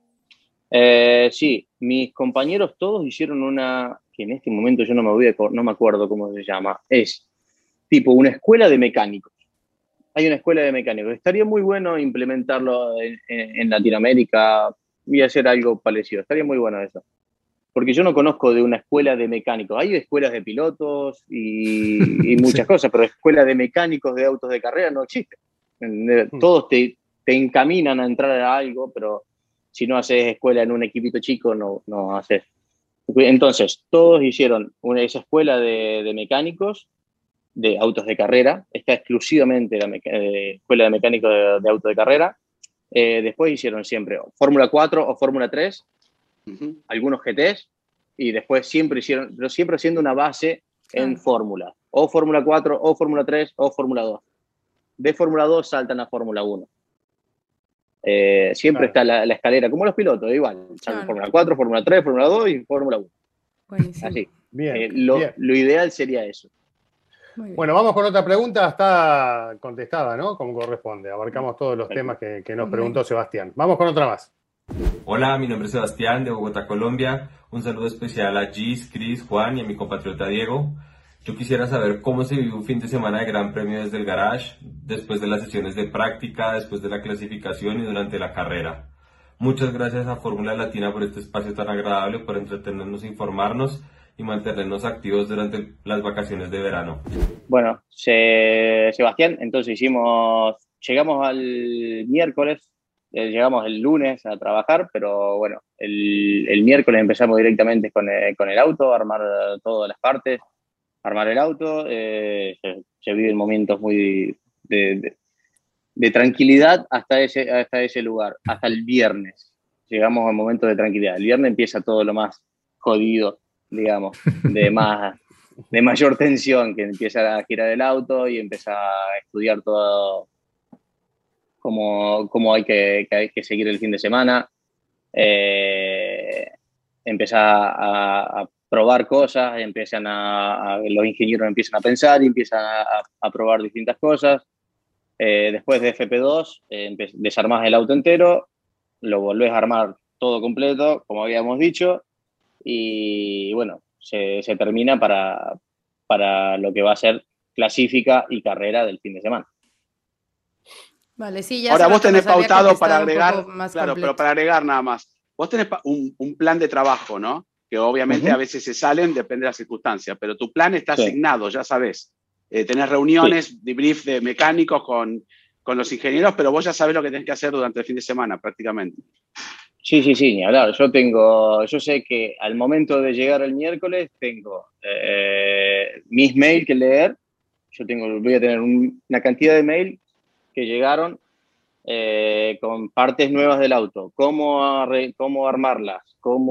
Sí, mis compañeros todos hicieron una, que en este momento yo no me acuerdo cómo se llama, es tipo una escuela de mecánicos. Hay una escuela de mecánicos. Estaría muy bueno implementarlo en Latinoamérica y hacer algo parecido. Estaría muy bueno eso. Porque yo no conozco de una escuela de mecánicos. Hay escuelas de pilotos y muchas cosas, pero escuela de mecánicos de autos de carrera no existe. Todos te encaminan a entrar a algo, pero si no haces escuela en un equipito chico, no haces. Entonces, todos hicieron esa escuela de mecánicos de autos de carrera, está exclusivamente la escuela de mecánicos de autos de carrera. Después hicieron siempre Fórmula 4 o Fórmula 3, algunos GTs, y después siempre haciendo una base en Fórmula, o Fórmula 4, o Fórmula 3, o Fórmula 2. De Fórmula 2 saltan a Fórmula 1. Siempre está la escalera, como los pilotos, igual. Fórmula 4, Fórmula 3, Fórmula 2 y Fórmula 1. Buenísimo. Así. Bien, Lo ideal sería eso. Bueno, vamos con otra pregunta, está contestada, ¿no? Como corresponde. Abarcamos todos los temas que nos preguntó Sebastián. Vamos con otra más. Hola, mi nombre es Sebastián de Bogotá, Colombia. Un saludo especial a Gis, Chris, Juan y a mi compatriota Diego. Yo quisiera saber cómo se vive un fin de semana de Gran Premio desde el garage, después de las sesiones de práctica, después de la clasificación y durante la carrera. Muchas gracias a Fórmula Latina por este espacio tan agradable, por entretenernos e informarnos y mantenernos activos durante las vacaciones de verano. Bueno, Sebastián, entonces llegamos al miércoles, llegamos el lunes a trabajar, pero bueno, el miércoles empezamos directamente con el auto, armar todas las partes, armar el auto, se viven momentos muy de tranquilidad hasta ese lugar, hasta el viernes. Llegamos al momento de tranquilidad. El viernes empieza todo lo más jodido, digamos, de mayor tensión, que empieza a girar el auto y empieza a estudiar todo cómo hay que seguir el fin de semana. Empieza a probar cosas, los ingenieros empiezan a pensar y empiezan a probar distintas cosas. Después de FP2, desarmás el auto entero, lo volvés a armar todo completo, como habíamos dicho, y bueno, se termina para lo que va a ser clasifica y carrera del fin de semana. Vale, sí, ya. Ahora vos tenés pautado para agregar, claro, pero para agregar nada más. Vos tenés un plan de trabajo, ¿no? Que obviamente a veces se salen, depende de las circunstancias, pero tu plan está asignado, ya sabés. Tenés reuniones, debrief de mecánicos con los ingenieros, pero vos ya sabés lo que tenés que hacer durante el fin de semana, prácticamente. Sí, ni hablar. Yo sé que al momento de llegar el miércoles tengo mis mails que leer. Voy a tener una cantidad de mails que llegaron con partes nuevas del auto, cómo armarlas,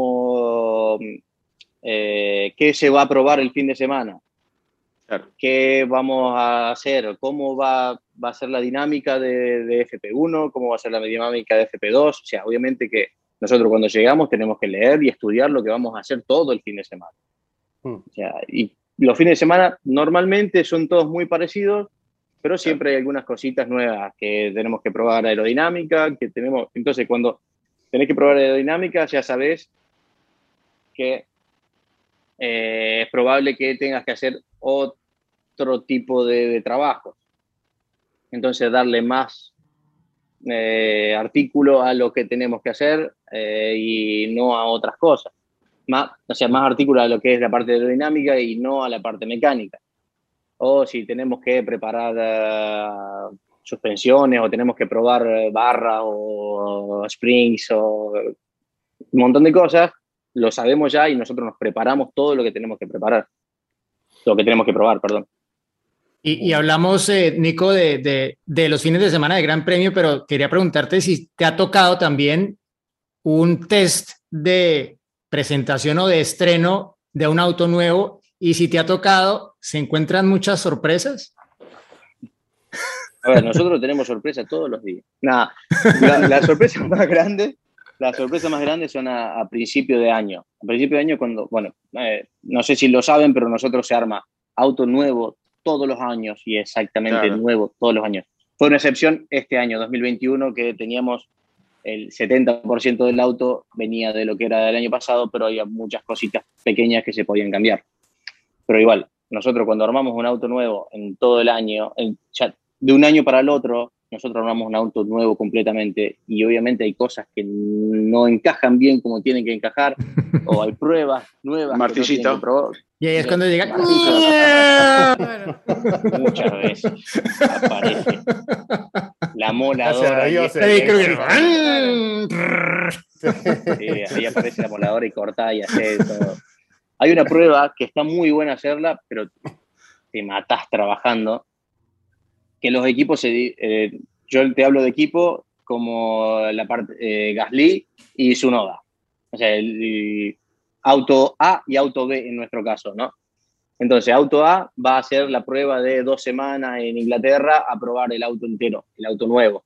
qué se va a probar el fin de semana, claro, qué vamos a hacer, cómo va a ser la dinámica de FP1, cómo va a ser la dinámica de FP2. O sea, obviamente que nosotros cuando llegamos tenemos que leer y estudiar lo que vamos a hacer todo el fin de semana. O sea, y los fines de semana normalmente son todos muy parecidos, pero siempre hay algunas cositas nuevas que tenemos que probar aerodinámica, entonces cuando tenés que probar aerodinámica ya sabés que es probable que tengas que hacer otro tipo de trabajo. Entonces darle más artículo a lo que tenemos que hacer y no a otras cosas. Más artículo a lo que es la parte aerodinámica y no a la parte mecánica. O si tenemos que preparar suspensiones o tenemos que probar barra o springs o un montón de cosas, lo sabemos ya y nosotros nos preparamos todo lo que tenemos que preparar, lo que tenemos que probar, perdón. Y hablamos, Nico, de los fines de semana de Gran Premio, pero quería preguntarte si te ha tocado también un test de presentación o de estreno de un auto nuevo, y si te ha tocado, ¿se encuentran muchas sorpresas? A ver, nosotros tenemos sorpresas todos los días. Nada, la sorpresa más grande son a principio de año. A principio de año cuando, bueno, no sé si lo saben, pero nosotros se arma auto nuevo todos los años y exactamente nuevo todos los años. Fue una excepción este año, 2021, que teníamos el 70% del auto venía de lo que era del año pasado, pero había muchas cositas pequeñas que se podían cambiar. Pero igual, nosotros cuando armamos un auto nuevo en todo el año, ya de un año para el otro, nosotros armamos un auto nuevo completamente y obviamente hay cosas que no encajan bien como tienen que encajar o hay pruebas nuevas. Martillito. Y ahí es cuando llega. Muchas veces aparece la moladora. Ahí aparece la moladora y corta y hace todo. Hay una prueba que está muy buena hacerla, pero te matás trabajando. Que los equipos, yo te hablo de equipo como la parte Gasly y Tsunoda. O sea, el auto A y auto B en nuestro caso, ¿no? Entonces, auto A va a hacer la prueba de 2 semanas en Inglaterra a probar el auto entero, el auto nuevo.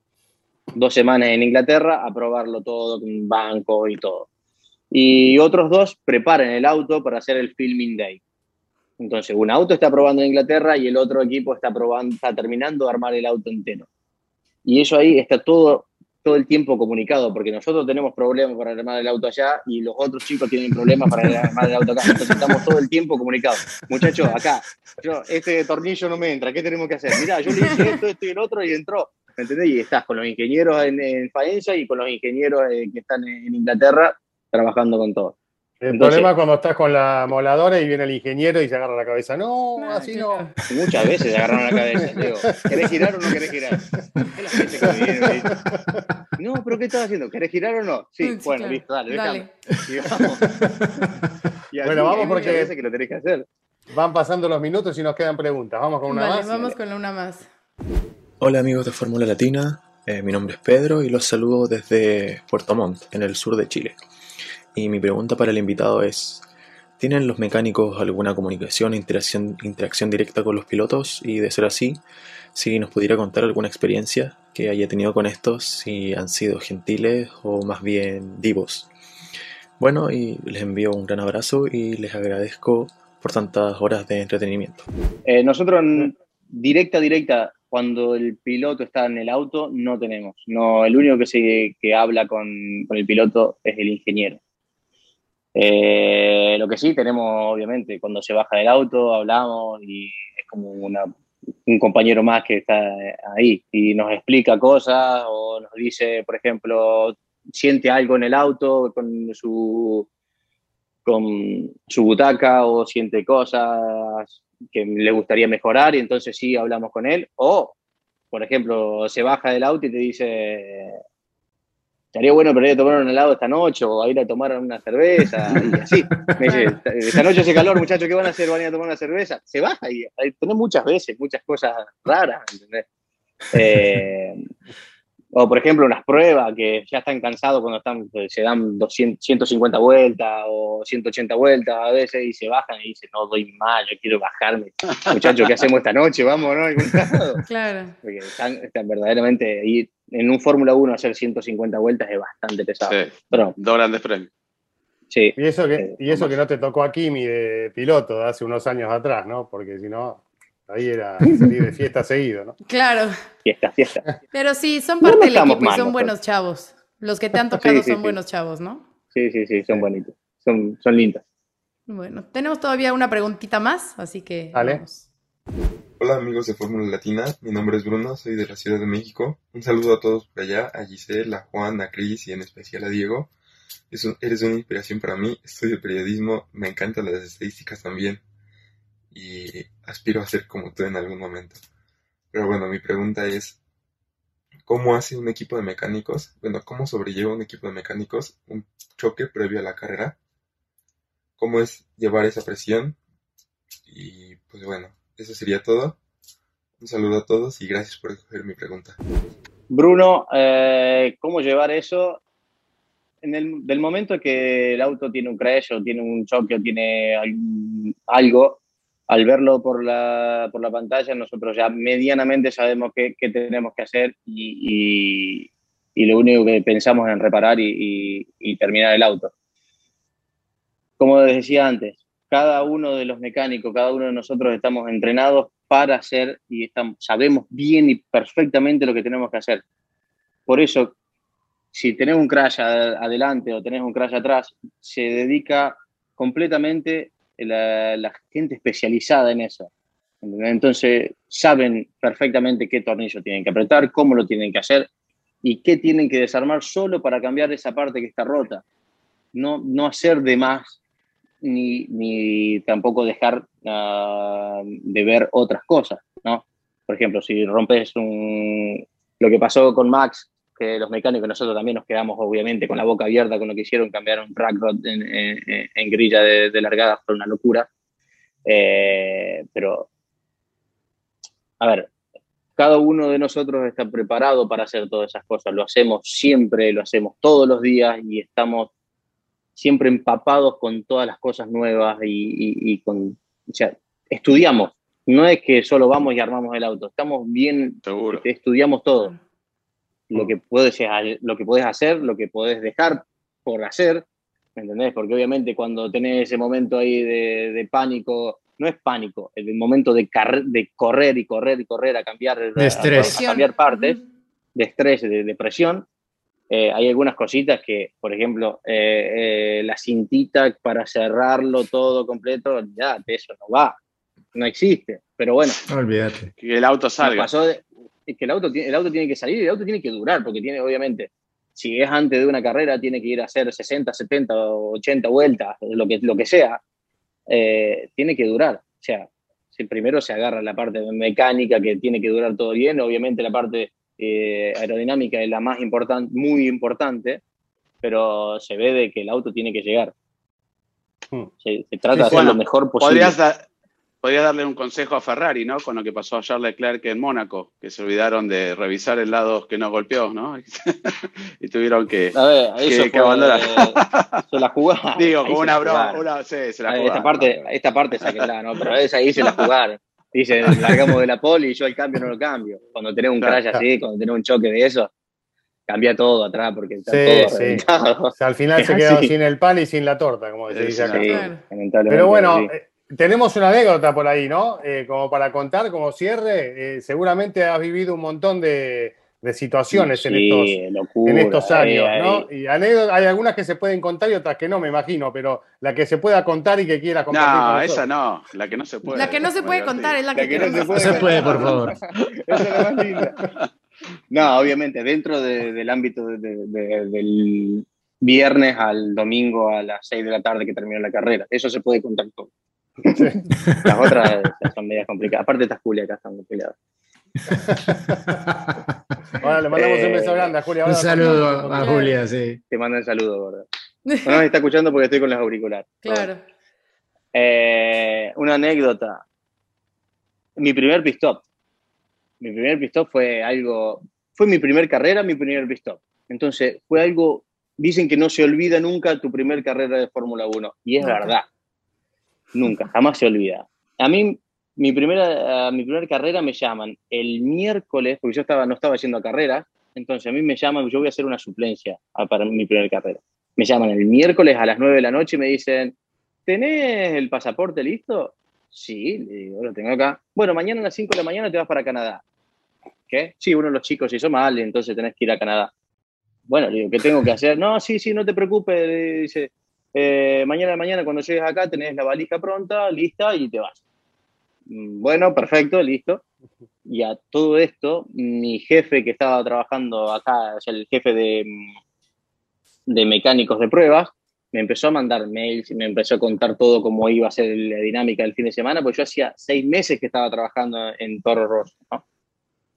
2 semanas en Inglaterra a probarlo todo, con banco y todo. Y otros 2 preparan el auto para hacer el filming day. Entonces, un auto está probando en Inglaterra y el otro equipo está terminando de armar el auto entero. Y eso ahí está todo el tiempo comunicado, porque nosotros tenemos problemas para armar el auto allá y los otros chicos tienen problemas para armar el auto acá. Entonces estamos todo el tiempo comunicados. Muchachos, acá, este tornillo no me entra, ¿qué tenemos que hacer? Mirá, yo le hice esto y el otro y entró. ¿Me entendés? Y estás con los ingenieros en Faenza y con los ingenieros que están en Inglaterra trabajando con todo. Entonces, problema es cuando estás con la moladora y viene el ingeniero y se agarra la cabeza. No, así no. Muchas veces se agarraron la cabeza. Digo, ¿querés girar o no querés girar? Es la gente que viene y dice, no, pero ¿qué estás haciendo? ¿Querés girar o no? Sí, sí, bueno, claro. Listo, dale. Y vamos. Y bueno, vamos porque veces que lo tenés que hacer. Van pasando los minutos y nos quedan preguntas. Vamos con una más. Vamos con una más. Hola amigos de Fórmula Latina, mi nombre es Pedro y los saludo desde Puerto Montt, en el sur de Chile. Y mi pregunta para el invitado es, ¿tienen los mecánicos alguna comunicación e interacción directa con los pilotos? Y de ser así, si nos pudiera contar alguna experiencia que haya tenido con estos, si han sido gentiles o más bien divos. Bueno, y les envío un gran abrazo y les agradezco por tantas horas de entretenimiento. Nosotros directa, cuando el piloto está en el auto, no tenemos. No, el único que habla con el piloto es el ingeniero. Lo que sí tenemos, obviamente, cuando se baja del auto, hablamos y es como un compañero más que está ahí y nos explica cosas o nos dice, por ejemplo, siente algo en el auto con su butaca o siente cosas que le gustaría mejorar y entonces sí hablamos con él. O, por ejemplo, se baja del auto y te dice, estaría bueno para ir a tomar un helado esta noche o a ir a tomar una cerveza y así. Me dice, esta noche hace calor, muchachos, ¿qué van a hacer? ¿Van a ir a tomar una cerveza? Se baja y tenés muchas veces, muchas cosas raras, ¿entendés? O, por ejemplo, unas pruebas que ya están cansados cuando se dan 150 vueltas o 180 vueltas a veces y se bajan y dicen, no doy más, yo quiero bajarme. Muchachos, ¿qué hacemos esta noche? Vamos, ¿no? Claro. Porque están verdaderamente ahí. En un Fórmula 1 hacer 150 vueltas es bastante pesado. Sí, pero, 2 grandes premios. Sí. Y eso que no te tocó a Kimi de piloto de hace unos años atrás, ¿no? Porque si no, ahí era salir de fiesta seguido, ¿no? Claro. Fiesta. Pero sí, son parte del equipo y son mal, buenos chavos. Los que te han tocado son buenos chavos, ¿no? Sí, son bonitos. Son lindos. Bueno, tenemos todavía una preguntita más, así que vamos. Hola amigos de Fórmula Latina, mi nombre es Bruno, soy de la Ciudad de México. Un saludo a todos por allá, a Giselle, a Juan, a Cris y en especial a Diego. Eres una inspiración para mí, estudio periodismo, me encantan las estadísticas también y aspiro a ser como tú en algún momento. Pero bueno, mi pregunta es, ¿cómo hace un equipo de mecánicos? Bueno, ¿cómo sobrelleva un equipo de mecánicos un choque previo a la carrera? ¿Cómo es llevar esa presión? Y pues bueno, eso sería todo. Un saludo a todos y gracias por escoger mi pregunta. Bruno, ¿cómo llevar eso? Del momento que el auto tiene un crash o tiene un choque o tiene algo, al verlo por la pantalla, nosotros ya medianamente sabemos qué tenemos que hacer y lo único que pensamos es en reparar y terminar el auto. Como les decía antes, cada uno de los mecánicos, cada uno de nosotros estamos entrenados para hacer y sabemos bien y perfectamente lo que tenemos que hacer. Por eso, si tenés un crash adelante o tenés un crash atrás, se dedica completamente la gente especializada en eso. Entonces, saben perfectamente qué tornillo tienen que apretar, cómo lo tienen que hacer y qué tienen que desarmar solo para cambiar esa parte que está rota. No hacer de más ni tampoco dejar de ver otras cosas, ¿no? Por ejemplo, si rompes lo que pasó con Max, que los mecánicos nosotros también nos quedamos obviamente con la boca abierta con lo que hicieron, cambiar un track rod en grilla de largada, fue una locura. Pero, a ver, cada uno de nosotros está preparado para hacer todas esas cosas, lo hacemos siempre, lo hacemos todos los días y estamos siempre empapados con todas las cosas nuevas y o sea, estudiamos. No es que solo vamos y armamos el auto, estamos bien, estudiamos todo. Lo que puedes hacer, lo que puedes dejar por hacer, ¿me entendés? Porque obviamente cuando tenés ese momento ahí de pánico, no es pánico, es el momento de correr y correr y correr a cambiar, a cambiar partes, de estrés, de presión. Hay algunas cositas que, por ejemplo, la cintita para cerrarlo todo completo, olvídate, eso no va, no existe. Pero bueno, olvídate. Que el auto salga. Que el auto tiene que salir y el auto tiene que durar, porque tiene, obviamente, si es antes de una carrera, tiene que ir a hacer 60, 70, 80 vueltas, lo que sea, tiene que durar. O sea, primero se agarra la parte mecánica, que tiene que durar todo bien, obviamente la parte aerodinámica es la más importante, muy importante, pero se ve de que el auto tiene que llegar. Se trata de hacer lo mejor posible. Podrías darle un consejo a Ferrari, ¿no? Con lo que pasó a Charles Leclerc en Mónaco, que se olvidaron de revisar el lado que no golpeó, ¿no? Y tuvieron que abandonar. Se la jugaron. Digo, como una broma. Sí, se la jugaron. Esta parte sáquenla, ¿no? Pero ahí se la jugaron. Dicen, largamos de la pole y yo el cambio no lo cambio. Cuando tenés un crash así, cuando tenés un choque de eso, cambia todo atrás porque está todo reventado. O sea, al final se quedó sin el pan y sin la torta, como se dice acá. Lamentablemente. Pero bueno, tenemos una anécdota por ahí, ¿no? Como para contar, como cierre. Seguramente has vivido un montón de situaciones en estos años, ¿no? Y anécdotas, hay algunas que se pueden contar y otras que no, me imagino, pero la que se pueda contar y que quiera compartir con nosotros. Esa no, la que no se puede. La que no se puede contar es la que no se puede, por favor. Esa es la más linda. No, obviamente, dentro del ámbito del viernes al domingo a las 6 de la tarde que terminó la carrera. Eso se puede contar todo. Las otras son medias complicadas. Aparte está Julia acá, están muy peleadas. Ahora le mandamos un beso grande a Julia. Un saludo a Julia, sí. Te mando un saludo, ¿verdad? No me está escuchando porque estoy con los auriculares. Claro. Una anécdota. Mi primer pit stop. Mi primer pit stop fue mi primer carrera, mi primer pit stop. Entonces, fue algo, dicen que no se olvida nunca tu primer carrera de Fórmula 1. Y es verdad. Nunca, jamás se olvida. A mí, mi primer carrera me llaman el miércoles, porque yo no estaba haciendo carrera, entonces a mí me llaman, yo voy a hacer una suplencia para mi primer carrera. Me llaman el miércoles a las 9 de la noche y me dicen, ¿tenés el pasaporte listo? Sí, le digo, lo tengo acá. Bueno, mañana a las 5 de la mañana te vas para Canadá. ¿Qué? Sí, uno de los chicos hizo mal, entonces tenés que ir a Canadá. Bueno, le digo, ¿qué tengo que hacer? No, sí, no te preocupes, le dice. Mañana cuando llegues acá tenés la valija pronta, lista y te vas. Bueno, perfecto, listo. Y a todo esto, mi jefe que estaba trabajando acá, o sea, el jefe de mecánicos de pruebas, me empezó a mandar mails y me empezó a contar todo cómo iba a ser la dinámica del fin de semana, porque yo hacía 6 meses que estaba trabajando en Toro Rosso, ¿no?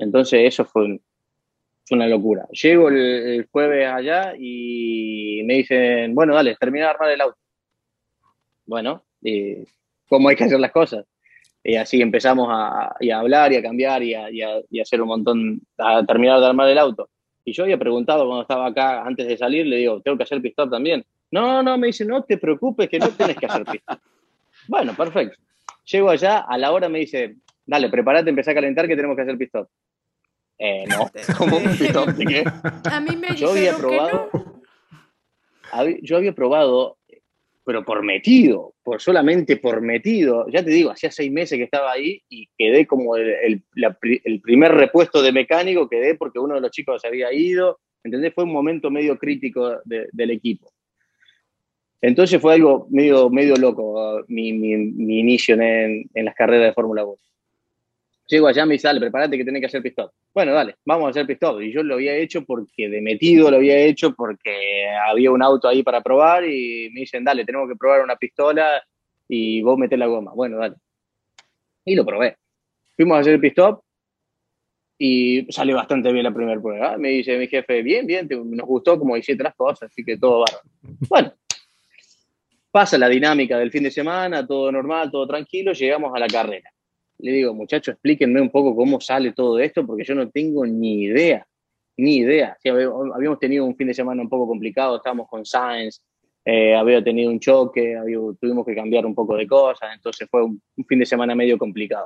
Entonces eso fue una locura. Llego el jueves allá y me dicen, bueno, dale, termina de armar el auto. Bueno, ¿cómo hay que hacer las cosas? Y así empezamos a hablar y a cambiar y a hacer un montón, a terminar de armar el auto. Y yo había preguntado cuando estaba acá, antes de salir, le digo, ¿tengo que hacer pit stop también? No, me dice, no te preocupes que no tenés que hacer pit stop. Bueno, perfecto. Llego allá, a la hora me dice, dale, prepárate, empecé a calentar que tenemos que hacer pit stop. No, ¿cómo un pit stop? ¿De qué? A mí me Yo había dijeron probado, que no. yo había probado, pero solamente por metido. Ya te digo, hacía 6 meses que estaba ahí y quedé como el primer repuesto de mecánico, quedé porque uno de los chicos se había ido, ¿entendés? Fue un momento medio crítico del equipo. Entonces fue algo medio loco mi inicio en las carreras de Fórmula 1. Llego allá, me dice, dale, prepárate que tenés que hacer pit stop. Bueno, dale, vamos a hacer pit stop. Y yo lo había hecho porque de metido lo había hecho porque había un auto ahí para probar y me dicen, dale, tenemos que probar una pistola y vos metés la goma. Bueno, dale. Y lo probé. Fuimos a hacer el pit stop y salió bastante bien la primera prueba. Me dice mi jefe, bien, nos gustó como hiciste las cosas, así que todo bárbaro. Bueno, pasa la dinámica del fin de semana, todo normal, todo tranquilo, llegamos a la carrera. Le digo, muchachos, explíquenme un poco cómo sale todo esto, porque yo no tengo ni idea. Sí, habíamos tenido un fin de semana un poco complicado, estábamos con Sainz, había tenido un choque, tuvimos que cambiar un poco de cosas, entonces fue un fin de semana medio complicado.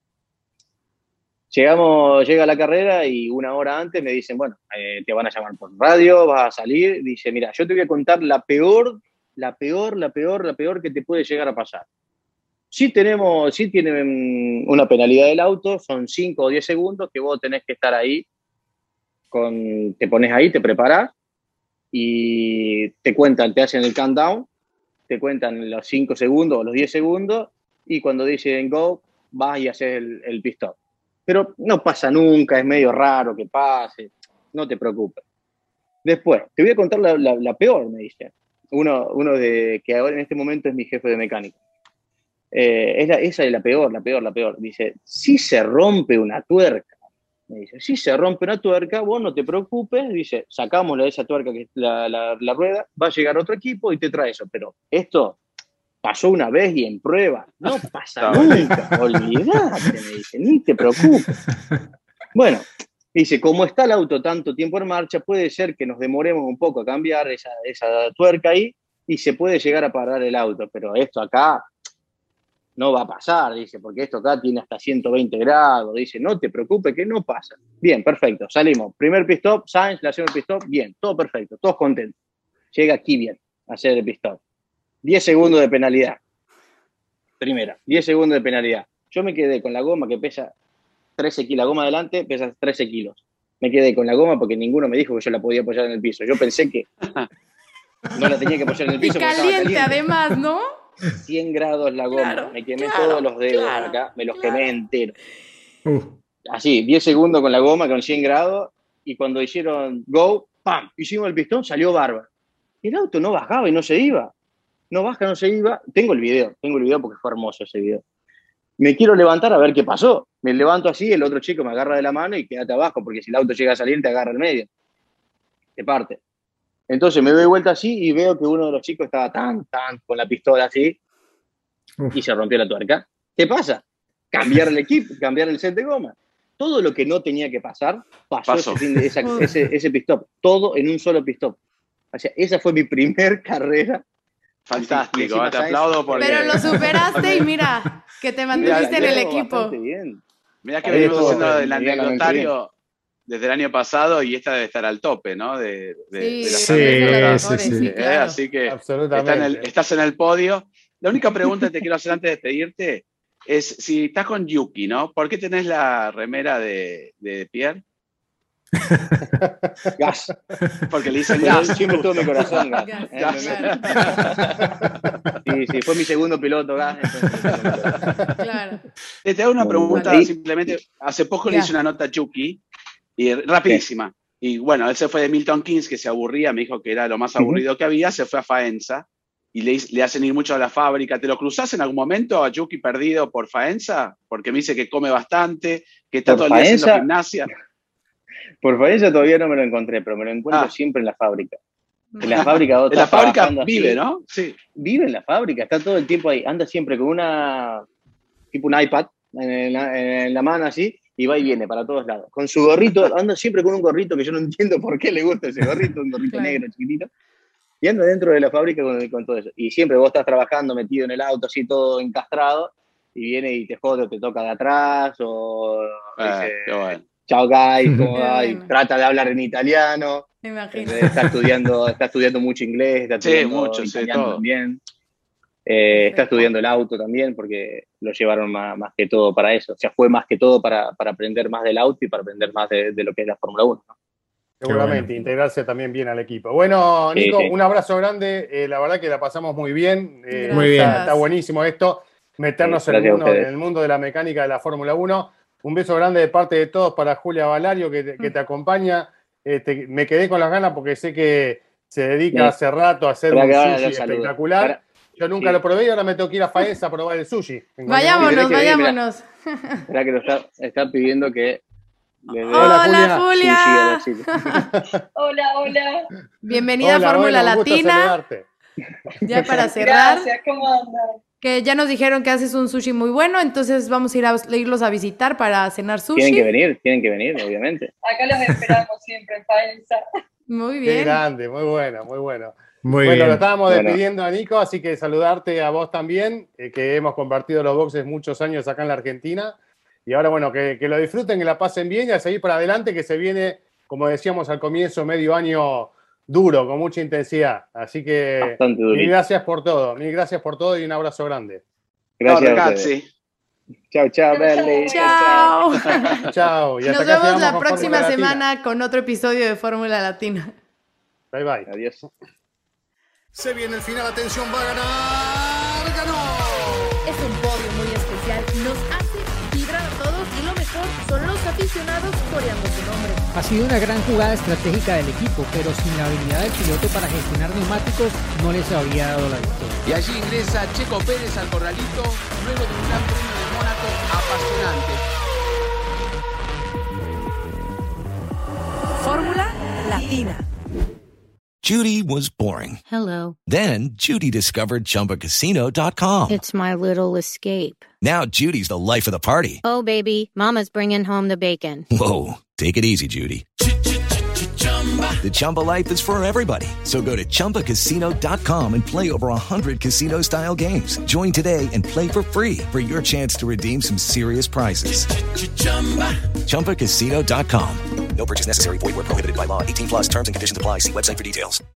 Llega la carrera y 1 hora antes me dicen, bueno, te van a llamar por radio, vas a salir. Dice, mira, yo te voy a contar la peor que te puede llegar a pasar. Sí tienen una penalidad del auto, son 5 o 10 segundos que vos tenés que estar ahí, te pones ahí, te preparás y te hacen el countdown, te cuentan los 5 segundos o los 10 segundos y cuando dicen go, vas y haces el pit stop. Pero no pasa nunca, es medio raro que pase, no te preocupes. Después, te voy a contar la peor, me dice. Uno que ahora en este momento es mi jefe de mecánico. Esa es la peor. Dice, si se rompe una tuerca, me dice, si se rompe una tuerca, vos no te preocupes, dice, sacamos esa tuerca, que es la rueda, va a llegar otro equipo y te trae eso. Pero esto pasó una vez y en prueba, no pasa nunca, olvidate, me dice, ni te preocupes. Bueno, dice, como está el auto tanto tiempo en marcha, puede ser que nos demoremos un poco a cambiar esa tuerca ahí y se puede llegar a parar el auto, pero esto acá no va a pasar, dice, porque esto acá tiene hasta 120 grados, dice, no te preocupes que no pasa. Bien, perfecto, salimos. Primer pit stop, Sainz le hacemos el pit stop, bien, todo perfecto, todos contentos. Llega Kvyat a hacer el pit stop. 10 segundos de penalidad. Primera, 10 segundos de penalidad. Yo me quedé con la goma que pesa 13 kilos, la goma adelante pesa 13 kilos. Me quedé con la goma porque ninguno me dijo que yo la podía apoyar en el piso. Yo pensé que no la tenía que apoyar en el piso. Y caliente además, ¿no? 100 grados la goma, Claro, me quemé todos los dedos acá, me los quemé enteros. Así, 10 segundos con la goma, con 100 grados, y cuando hicieron go, ¡pam! Hicimos el pistón, salió bárbaro. El auto no bajaba y no se iba. No baja, no se iba. Tengo el video porque fue hermoso ese video. Me quiero levantar a ver qué pasó. Me levanto así, el otro chico me agarra de la mano y quédate abajo, porque si el auto llega a salir, te agarra el medio. Te parte. Entonces me doy vuelta así y veo que uno de los chicos estaba tan, con la pistola así, y se rompió la tuerca. ¿Qué pasa? Cambiar el equipo, cambiar el set de goma. Todo lo que no tenía que pasar, pasó. Ese pit stop. Todo en un solo pit stop. O sea, esa fue mi primer carrera. Fantástico, te aplaudo porque... Pero lo superaste y mira, que te mantuviste en el equipo. Mirá que venimos haciendo el anecdotario desde el año pasado y esta debe estar al tope, ¿no? De sí. Claro. Así que estás en el podio. La única pregunta que te quiero hacer antes de despedirte es si estás con Yuki, ¿no? ¿Por qué tenés la remera de Pierre? Gas. Porque le dicen gas. Siempre estuvo en mi corazón, gas. Claro. Sí, fue mi segundo piloto, gas. Claro. Te hago una pregunta simplemente. Hace poco le hice una nota a Yuki, y rapidísima. Y bueno, él se fue de Milton Keynes, que se aburría, me dijo que era lo más aburrido que había, se fue a Faenza. y le hacen ir mucho a la fábrica. ¿Te lo cruzás en algún momento a Yuki perdido por Faenza? Porque me dice que come bastante, que está todo el día haciendo gimnasia. Por Faenza todavía no me lo encontré, pero me lo encuentro siempre en la fábrica. En la fábrica, en la fábrica vive, así, ¿no? Sí. Vive en la fábrica, está todo el tiempo ahí. Anda siempre con tipo un iPad en la mano así, y va y viene para todos lados. Con su gorrito, anda siempre con un gorrito que yo no entiendo por qué le gusta ese gorrito, un gorrito negro chiquitito. Y anda dentro de la fábrica con todo eso. Y siempre vos estás trabajando metido en el auto, así todo encastrado, y viene y te jode o te toca de atrás, o dice, chao guys, ¿cómo va? Y trata de hablar en italiano. Me imagino. Está estudiando mucho inglés, está estudiando italiano también. Está estudiando el auto también, porque lo llevaron más que todo para eso. O sea, fue más que todo para aprender más del auto y para aprender más de lo que es la Fórmula 1, ¿no? Seguramente, integrarse también bien al equipo. Bueno, Nico, un abrazo grande. La verdad que la pasamos muy bien. Muy bien. Está buenísimo esto, meternos en el mundo de la mecánica de la Fórmula 1. Un beso grande de parte de todos para Julia Valario, que te acompaña. Me quedé con las ganas porque sé que se dedica hace rato a hacer un sushi espectacular. Yo nunca lo probé y ahora me tengo que ir a Faenza a probar el sushi. Vayámonos. Espera que lo está pidiendo que... Hola, Julia. Hola. Bienvenida a Fórmula Latina. Ya para cerrar. Gracias, ¿cómo andan? Que ya nos dijeron que haces un sushi muy bueno, entonces vamos a irlos a visitar para cenar sushi. Tienen que venir, obviamente. Acá los esperamos siempre en Faenza. Muy bien. Qué grande, muy bueno. Muy bien. Lo estábamos despidiendo a Nico, así que saludarte a vos también, que hemos compartido los boxes muchos años acá en la Argentina. Y ahora, bueno, que lo disfruten, que la pasen bien y a seguir para adelante, que se viene, como decíamos al comienzo, medio año duro, con mucha intensidad. Así que mil gracias por todo y un abrazo grande. Gracias, ragazzi. Chao, Berli. Chao. Nos vemos la próxima semana con otro episodio de Fórmula Latina. Bye. Adiós. Se viene el final, atención, va a ganar, ganó. Es un podio muy especial, nos hace vibrar a todos y lo mejor son los aficionados coreando su nombre. Ha sido una gran jugada estratégica del equipo, pero sin la habilidad del piloto para gestionar neumáticos no les habría dado la victoria. Y allí ingresa Checo Pérez al corralito luego de un gran premio de Mónaco apasionante. Fórmula Latina. Judy was boring. Hello. Then Judy discovered ChumbaCasino.com. It's my little escape. Now Judy's the life of the party. Oh, baby, mama's bringing home the bacon. Whoa, take it easy, Judy. The Chumba life is for everybody. So go to ChumbaCasino.com and play over 100 casino-style games. Join today and play for free for your chance to redeem some serious prizes. ChumbaCasino.com. No purchase necessary. Void where prohibited by law. 18+ terms and conditions apply. See website for details.